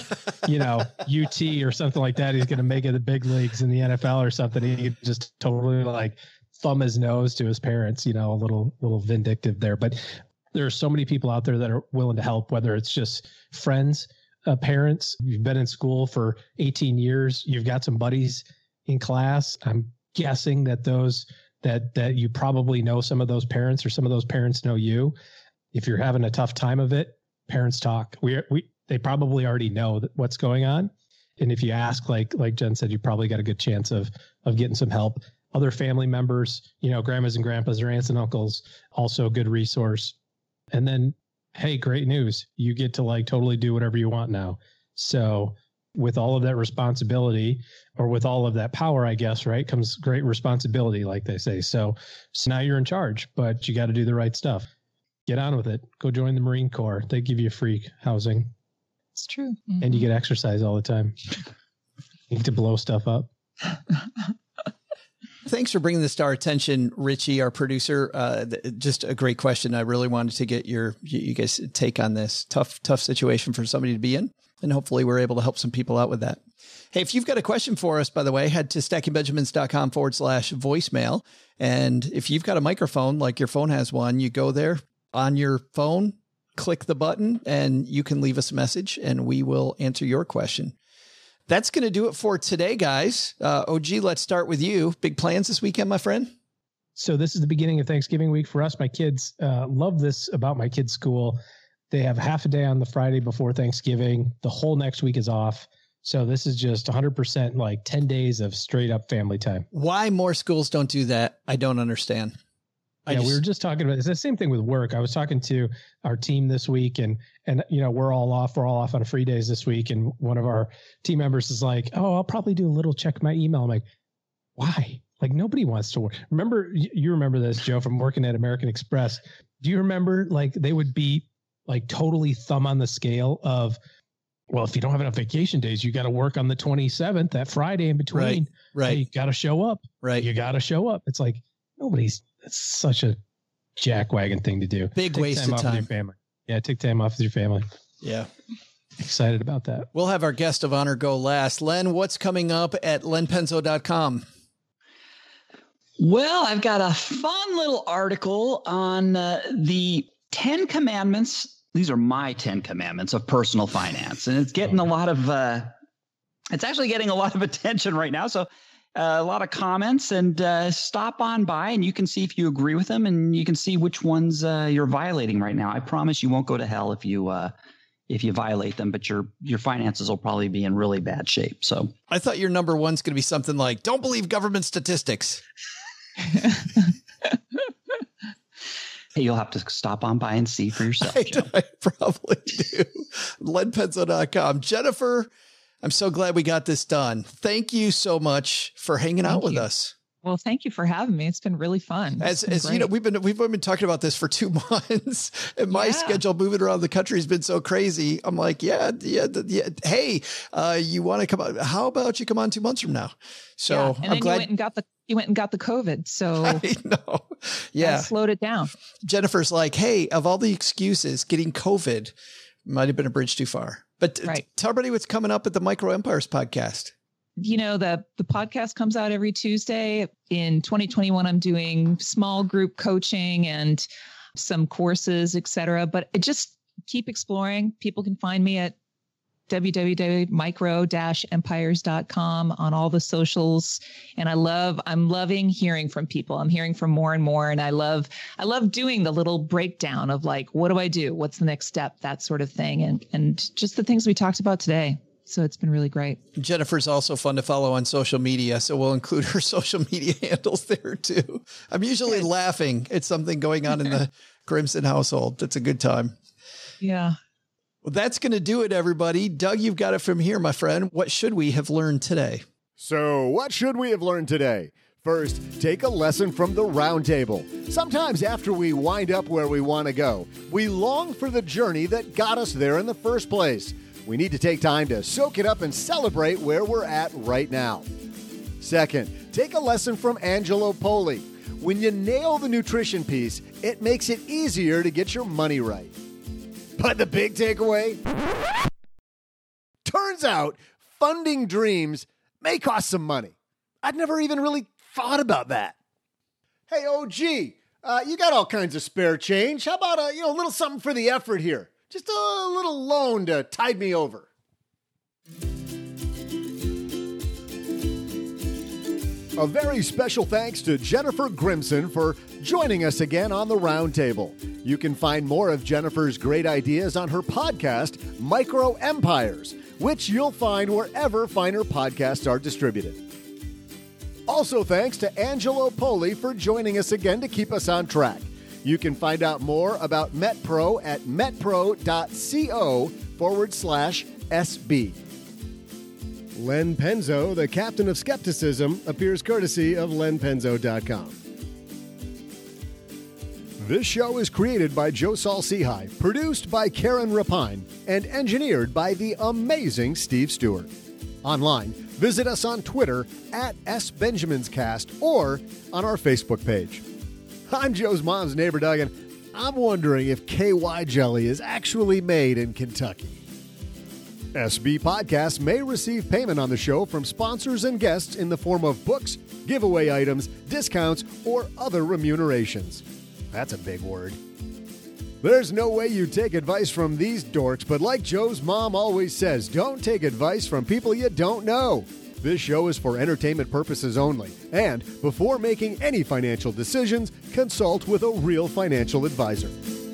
UT or something like that. He's going to make it the big leagues in the NFL or something. He could just totally like thumb his nose to his parents, a little vindictive there. But there are so many people out there that are willing to help, whether it's just friends, parents. You've been in school for 18 years. You've got some buddies in class. I'm guessing that that you probably know some of those parents, or some of those parents know you. if you're having a tough time of it, parents talk. They probably already know what's going on. And if you ask, like Jen said, you probably got a good chance of getting some help. Other family members, grandmas and grandpas or aunts and uncles, also a good resource. And then, hey, great news. You get to totally do whatever you want now. So with all of that responsibility, or with all of that power, I guess, right, comes great responsibility, like they say. So now you're in charge, but you got to do the right stuff. Get on with it. Go join the Marine Corps. They give you free housing. It's true. Mm-hmm. And you get exercise all the time. You need to blow stuff up. Thanks for bringing this to our attention, Richie, our producer. Just a great question. I really wanted to get you guys' take on this tough situation for somebody to be in. And hopefully we're able to help some people out with that. Hey, if you've got a question for us, by the way, head to stackingbenjamins.com/voicemail. And if you've got a microphone, like your phone has one, you go there on your phone, click the button, and you can leave us a message and we will answer your question. That's going to do it for today, guys. OG, let's start with you. Big plans this weekend, my friend? So this is the beginning of Thanksgiving week for us. My kids love this about my kids' school. They have half a day on the Friday before Thanksgiving. The whole next week is off. So this is just 100% 10 days of straight up family time. Why more schools don't do that, I don't understand. We were just talking about it's the same thing with work. I was talking to our team this week and we're all off on free days this week. And one of our team members is like, oh, I'll probably do a little check my email. I'm like, why? Nobody wants to work. You remember this, Joe, from working at American Express. Do you remember they would be totally thumb on the scale of, well, if you don't have enough vacation days, you got to work on the 27th, that Friday in between. Right. Hey, you got to show up. Right. You got to show up. It's it's such a jackwagon thing to do. Big waste of time. With your family. Yeah. Take time off with your family. Yeah. Excited about that. We'll have our guest of honor go last. Len, what's coming up at lenpenzo.com? Well, I've got a fun little article on the 10 commandments. These are my 10 commandments of personal finance. And it's getting it's actually getting a lot of attention right now. So a lot of comments, and stop on by and you can see if you agree with them, and you can see which ones you're violating right now. I promise you won't go to hell if you violate them, but your finances will probably be in really bad shape. So I thought your number one's going to be something like, don't believe government statistics. Hey, you'll have to stop on by and see for yourself. I probably do. lenpenzo.com. Jennifer, I'm so glad we got this done. Thank you so much for hanging out with us. Well, thank you for having me. It's been really fun. As you know, we've been talking about this for 2 months, and my schedule moving around the country has been so crazy. I'm like, yeah. Hey, you want to come on? How about you come on 2 months from now? So and I'm glad you went and got the COVID. So I know. Yeah. I slowed it down. Jennifer's like, hey, of all the excuses, getting COVID might have been a bridge too far. But tell everybody what's coming up at the Micro Empires podcast. The podcast comes out every Tuesday. In 2021, I'm doing small group coaching and some courses, etc. But just keep exploring. People can find me at www.micro-empires.com on all the socials. And I'm loving hearing from people. I'm hearing from more and more. And I love doing the little breakdown of what do I do? What's the next step? That sort of thing. And just the things we talked about today. So it's been really great. Jennifer's also fun to follow on social media. So we'll include her social media handles there too. I'm usually laughing at something going on in the Grimson household. That's a good time. Yeah. Well, that's going to do it, everybody. Doug, you've got it from here, my friend. What should we have learned today? So what should we have learned today? First, take a lesson from the round table. Sometimes after we wind up where we want to go, we long for the journey that got us there in the first place. We need to take time to soak it up and celebrate where we're at right now. Second, take a lesson from Angelo Poli. When you nail the nutrition piece, it makes it easier to get your money right. But the big takeaway? Turns out funding dreams may cost some money. I'd never even really thought about that. Hey, OG, you got all kinds of spare change. How about a little something for the effort here? Just a little loan to tide me over. A very special thanks to Jennifer Grimson for joining us again on the Roundtable. You can find more of Jennifer's great ideas on her podcast, Micro Empires, which you'll find wherever finer podcasts are distributed. Also, thanks to Angelo Poli for joining us again to keep us on track. You can find out more about MetPro at metpro.co/SB. Len Penzo, the captain of skepticism, appears courtesy of lenpenzo.com. This show is created by Joe Saul-Sehy, produced by Karen Rapine, and engineered by the amazing Steve Stewart. Online, visit us on Twitter at SBenjaminsCast or on our Facebook page. I'm Joe's mom's neighbor, Doug, and I'm wondering if KY jelly is actually made in Kentucky. SB Podcasts may receive payment on the show from sponsors and guests in the form of books, giveaway items, discounts, or other remunerations. That's a big word. There's no way you take advice from these dorks, but like Joe's mom always says, don't take advice from people you don't know. This show is for entertainment purposes only, and before making any financial decisions, consult with a real financial advisor.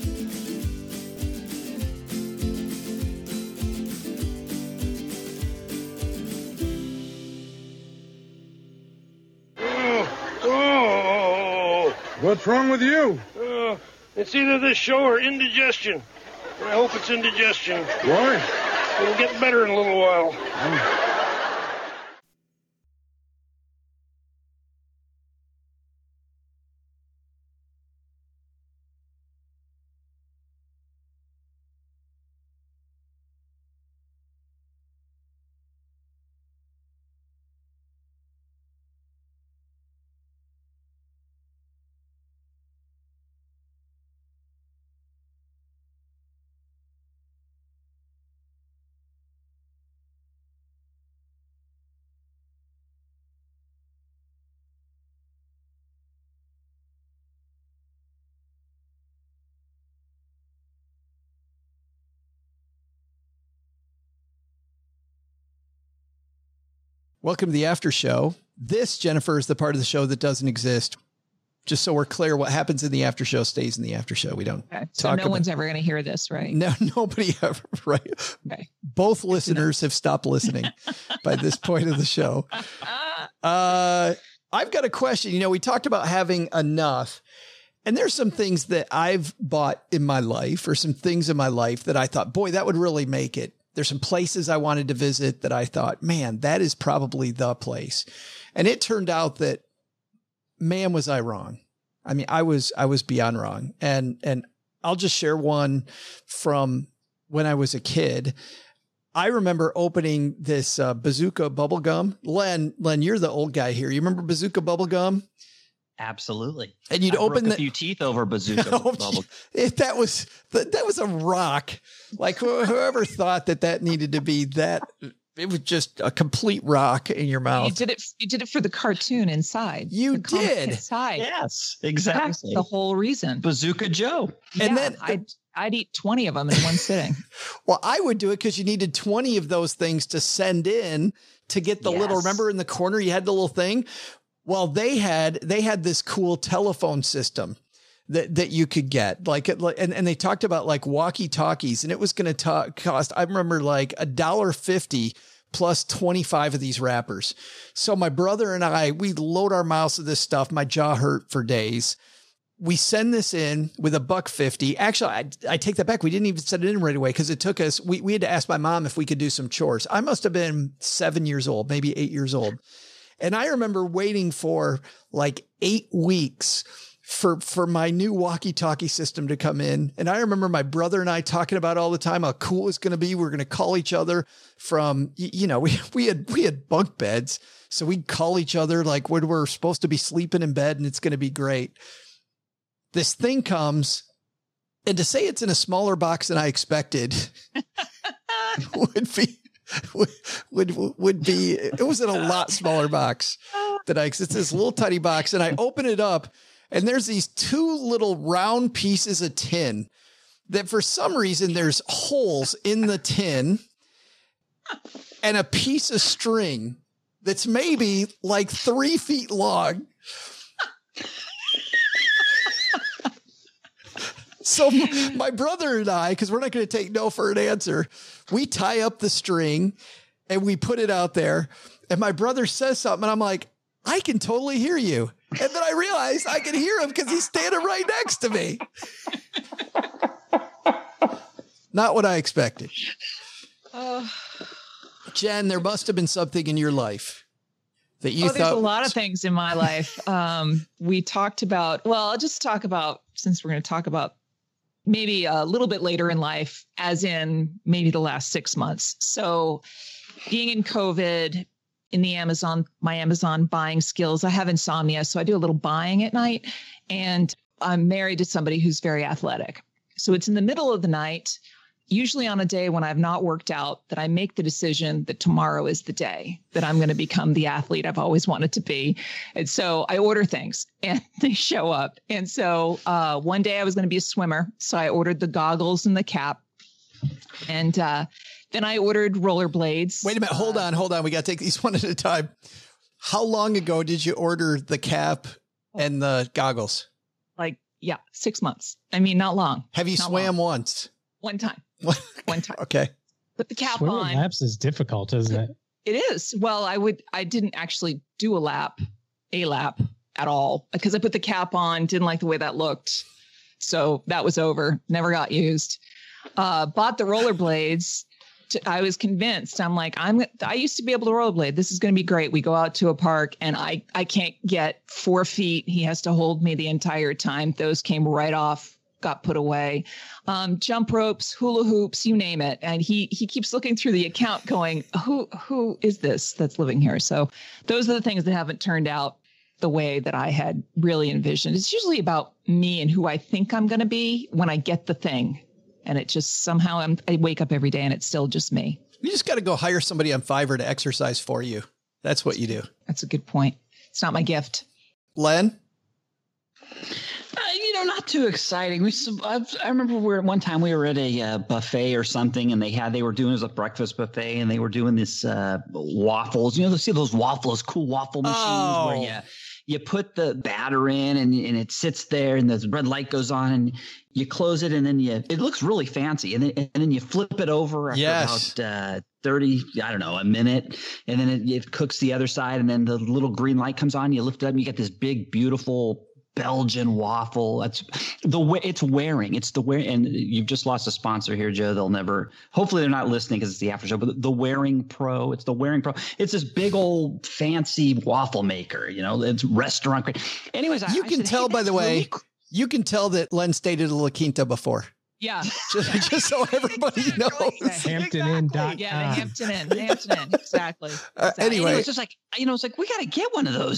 What's wrong with you? It's either this show or indigestion. I hope it's indigestion. Why? It'll get better in a little while. Welcome to the after show. This, Jennifer, is the part of the show that doesn't exist. Just so we're clear, what happens in the after show stays in the after show. We don't so no one's ever going to hear this, right? No, nobody ever, right? Okay. Both listeners have stopped listening by this point of the show. I've got a question. You know, we talked about having enough, and there's some things that I've bought in my life or some things in my life that I thought, boy, that would really make it. There's some places I wanted to visit that I thought, man, that is probably the place. And it turned out that, man, was I wrong. I mean, I was beyond wrong. And I'll just share one from when I was a kid. I remember opening this Bazooka bubble gum. Len, you're the old guy here. You remember Bazooka bubble gum? Absolutely. And you'd open a few teeth over Bazooka bubble. That was a rock. Like whoever thought that needed to be that, it was just a complete rock in your mouth. You did it for the cartoon inside. You did. Inside. Yes, exactly. That's the whole reason. Bazooka Joe. And then I'd eat 20 of them in one sitting. Well, I would do it because you needed 20 of those things to send in to get the little, remember in the corner, you had the little thing. Well, they had this cool telephone system that you could get, and they talked about like walkie talkies, and it was going to cost, I remember, like $1.50 plus 25 of these wrappers. So my brother and I, we load our mouths with this stuff. My jaw hurt for days. We send this in with $1.50. Actually, I take that back. We didn't even send it in right away because it took us, we had to ask my mom if we could do some chores. I must have been 7 years old, maybe 8 years old. And I remember waiting for like 8 weeks for my new walkie-talkie system to come in. And I remember my brother and I talking about all the time how cool it's going to be. We're going to call each other from, we had bunk beds. So we'd call each other like when we're supposed to be sleeping in bed, and it's going to be great. This thing comes, and to say it's in a smaller box than I expected would be, it was in a lot smaller box than it's this little tiny box. And I open it up, and there's these 2 little round pieces of tin that for some reason there's holes in the tin, and a piece of string that's maybe like 3 feet long. So my brother and I, because we're not going to take no for an answer, we tie up the string and we put it out there. And my brother says something, and I'm like, I can totally hear you. And then I realized I can hear him because he's standing right next to me. Not what I expected. Jen, there must have been something in your life that you thought. There's a lot of things in my life. We talked about, well, I'll just talk about, since we're going to talk about maybe a little bit later in life, as in maybe the last 6 months. So being in COVID, in my Amazon buying skills, I have insomnia. So I do a little buying at night, and I'm married to somebody who's very athletic. So it's in the middle of the night, usually on a day when I've not worked out, that I make the decision that tomorrow is the day that I'm going to become the athlete I've always wanted to be. And so I order things and they show up. And so one day I was going to be a swimmer. So I ordered the goggles and the cap. And then I ordered rollerblades. Wait a minute. Hold on. We got to take these one at a time. How long ago did you order the cap and the goggles? 6 months. I mean, not long. Have you swam once? One time. Okay. Put the cap Swimming on. laps is difficult, isn't it? It is. Well, I didn't actually do a lap at all, because I put the cap on, didn't like the way that looked. So that was over. Never got used. Bought the rollerblades. I was convinced. I'm like, I used to be able to rollerblade. This is going to be great. We go out to a park and I can't get 4 feet. He has to hold me the entire time. Those came right off, got put away. Jump ropes, hula hoops, you name it. And he keeps looking through the account going, who is this that's living here? So those are the things that haven't turned out the way that I had really envisioned. It's usually about me and who I think I'm going to be when I get the thing. And it just somehow I wake up every day and it's still just me. You just got to go hire somebody on Fiverr to exercise for you. That's what you do. That's a good point. It's not my gift. Len? Not too exciting. I remember one time we were at a buffet or something, and they were doing a breakfast buffet, and they were doing this waffles. You see those waffles, cool waffle machines where you put the batter in and it sits there, and the red light goes on, and you close it, and then it looks really fancy, and then you flip it over after about 30, a minute, and then it cooks the other side, and then the little green light comes on, you lift it up, and you get this big, beautiful Belgian waffle. That's the way it's wearing. It's the wear, and you've just lost a sponsor here, Joe. Hopefully they're not listening because it's the after show, but the Wearing Pro. It's the Wearing Pro. It's this big old fancy waffle maker, it's restaurant. Anyways, you can tell, by the way, you can tell that Len stayed at a La Quinta before. Yeah. just so everybody knows. HamptonInn.com. Yeah, the Hampton Inn. Exactly. Anyway, it's just like, it's like, we got to get one of those,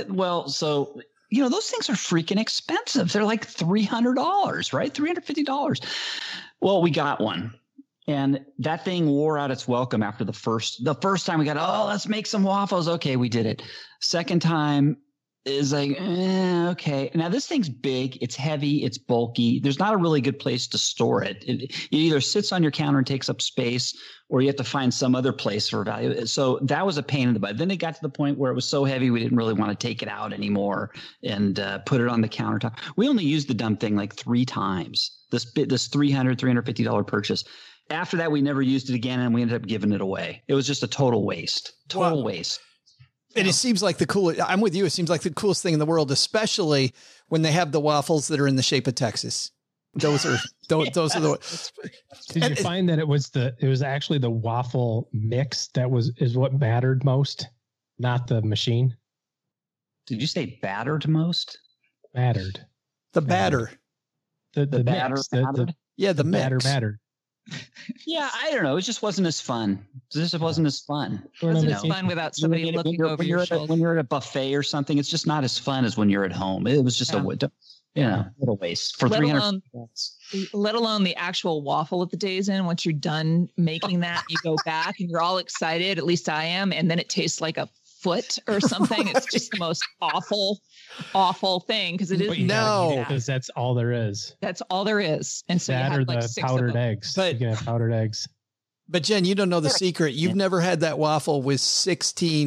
those things are freaking expensive. They're like $300, right? $350. Well, we got one. And that thing wore out its welcome after the first time we got, let's make some waffles. Okay, we did it. Second time is like, okay. Now this thing's big, it's heavy, it's bulky. There's not a really good place to store it. It either sits on your counter and takes up space, or you have to find some other place for value. So that was a pain in the butt. Then it got to the point where it was so heavy we didn't really want to take it out anymore and put it on the countertop. We only used the dumb thing like 3 times. This $350 purchase. After that, we never used it again, and we ended up giving it away. It was just a total waste. Waste. And it seems like I'm with you. It seems like the coolest thing in the world, especially when they have the waffles that are in the shape of Texas. Those are the. Did you find that it was actually the waffle mix is what mattered most, not the machine? Did you say battered most? Mattered. The batter. The batter mix, mattered. The batter mix. mattered. Yeah, I don't know. It just wasn't as fun. It wasn't as fun. It wasn't as fun without somebody looking over your shoulder. When you're at a buffet or something, it's just not as fun as when you're at home. It was just a little waste for $300. Let alone the actual waffle at the Days Inn. Once you're done making that, you go back and you're all excited. At least I am. And then it tastes like a foot or something. It's just the most awful thing, because it is because that's all there is. That's all there is. And so that you have or like the 6 powdered of them. eggs. You can have powdered eggs. But Jen, you don't know the secret. You've never had that waffle with 16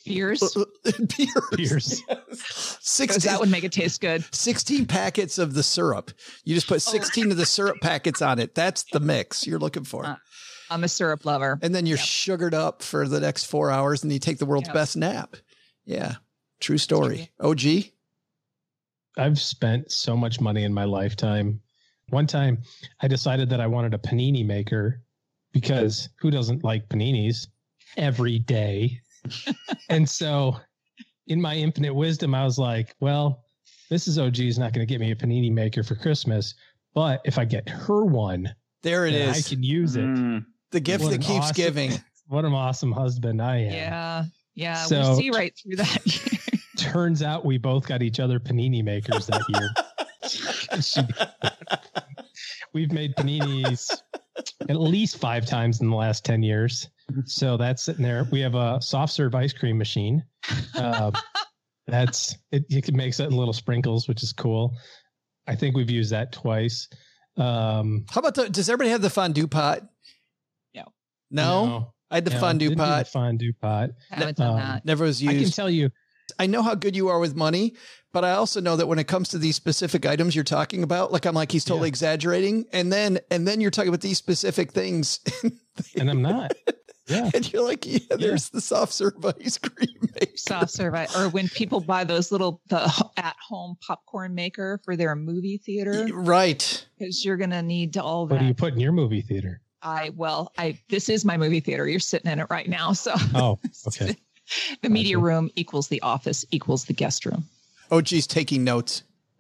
Beers. Beers. That would make it taste good. 16 packets of the syrup. You just put 16 of the syrup packets on it. That's the mix you're looking for. I'm a syrup lover. And then you're sugared up for the next 4 hours and you take the world's best nap. Yeah. True story. OG? I've spent so much money in my lifetime. One time I decided that I wanted a panini maker because who doesn't like paninis every day? And so in my infinite wisdom, I was like, well, Mrs. OG is not going to get me a panini maker for Christmas, but if I get her one, there it is. I can use it. The gift that keeps giving. What an awesome husband I am. Yeah. Yeah. So, we see right through that. Turns out we both got each other panini makers that year. We've made paninis at least 5 times in the last 10 years. So that's sitting there. We have a soft serve ice cream machine. That's it. You can make certain little sprinkles, which is cool. I think we've used that twice. How about does everybody have the fondue pot? No. I had the fondue pot. Fondue pot. Haven't done that. Never was used. I can tell you. I know how good you are with money, but I also know that when it comes to these specific items you're talking about, like I'm like, he's totally exaggerating. And then you're talking about these specific things. And I'm not. Yeah. And you're like, there's the soft serve ice cream maker. Soft serve, or when people buy those the at-home popcorn maker for their movie theater. Right. Because you're going to need all that. What do you put in your movie theater? This is my movie theater. You're sitting in it right now. So oh, okay. The media room equals the office equals the guest room. OG's taking notes.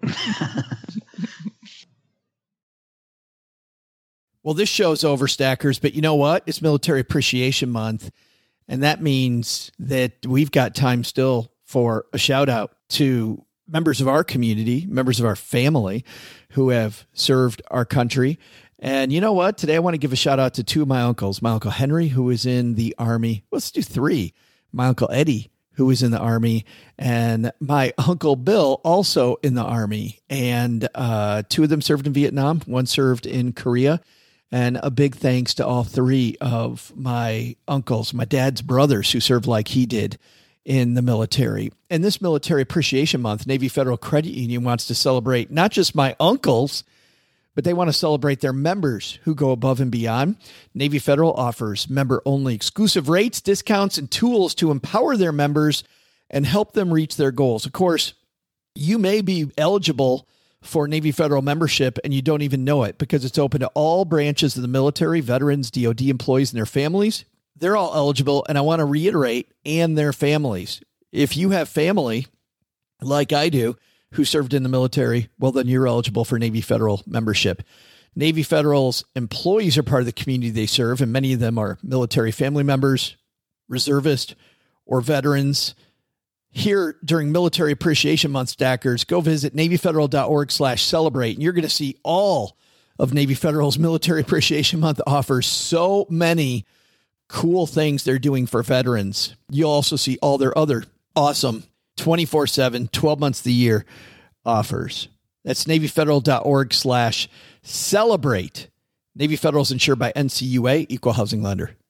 Well, this show's over, Stackers, but you know what? It's Military Appreciation Month, and that means that we've got time still for a shout out to members of our community, members of our family who have served our country. And you know what? Today I want to give a shout out to 2 of my uncles. My Uncle Henry, who was in the Army. Let's do 3. My Uncle Eddie, who was in the Army, and my Uncle Bill, also in the Army. And 2 of them served in Vietnam. 1 served in Korea. And a big thanks to all 3 of my uncles, my dad's brothers, who served like he did in the military. And this Military Appreciation Month, Navy Federal Credit Union wants to celebrate not just my uncles, but they want to celebrate their members who go above and beyond. Navy Federal offers member-only exclusive rates, discounts, and tools to empower their members and help them reach their goals. Of course, you may be eligible for Navy Federal membership and you don't even know it because it's open to all branches of the military, veterans, DOD employees, and their families. They're all eligible, and I want to reiterate, and their families. If you have family, like I do, who served in the military, well, then you're eligible for Navy Federal membership. Navy Federal's employees are part of the community they serve, and many of them are military family members, reservists, or veterans. Here during Military Appreciation Month, Stackers, go visit NavyFederal.org/celebrate, and you're going to see all of Navy Federal's Military Appreciation Month offers so many cool things they're doing for veterans. You'll also see all their other awesome 24/7, 12 months of the year offers. That's NavyFederal.org/celebrate. Navy Federal is insured by NCUA, Equal Housing Lender.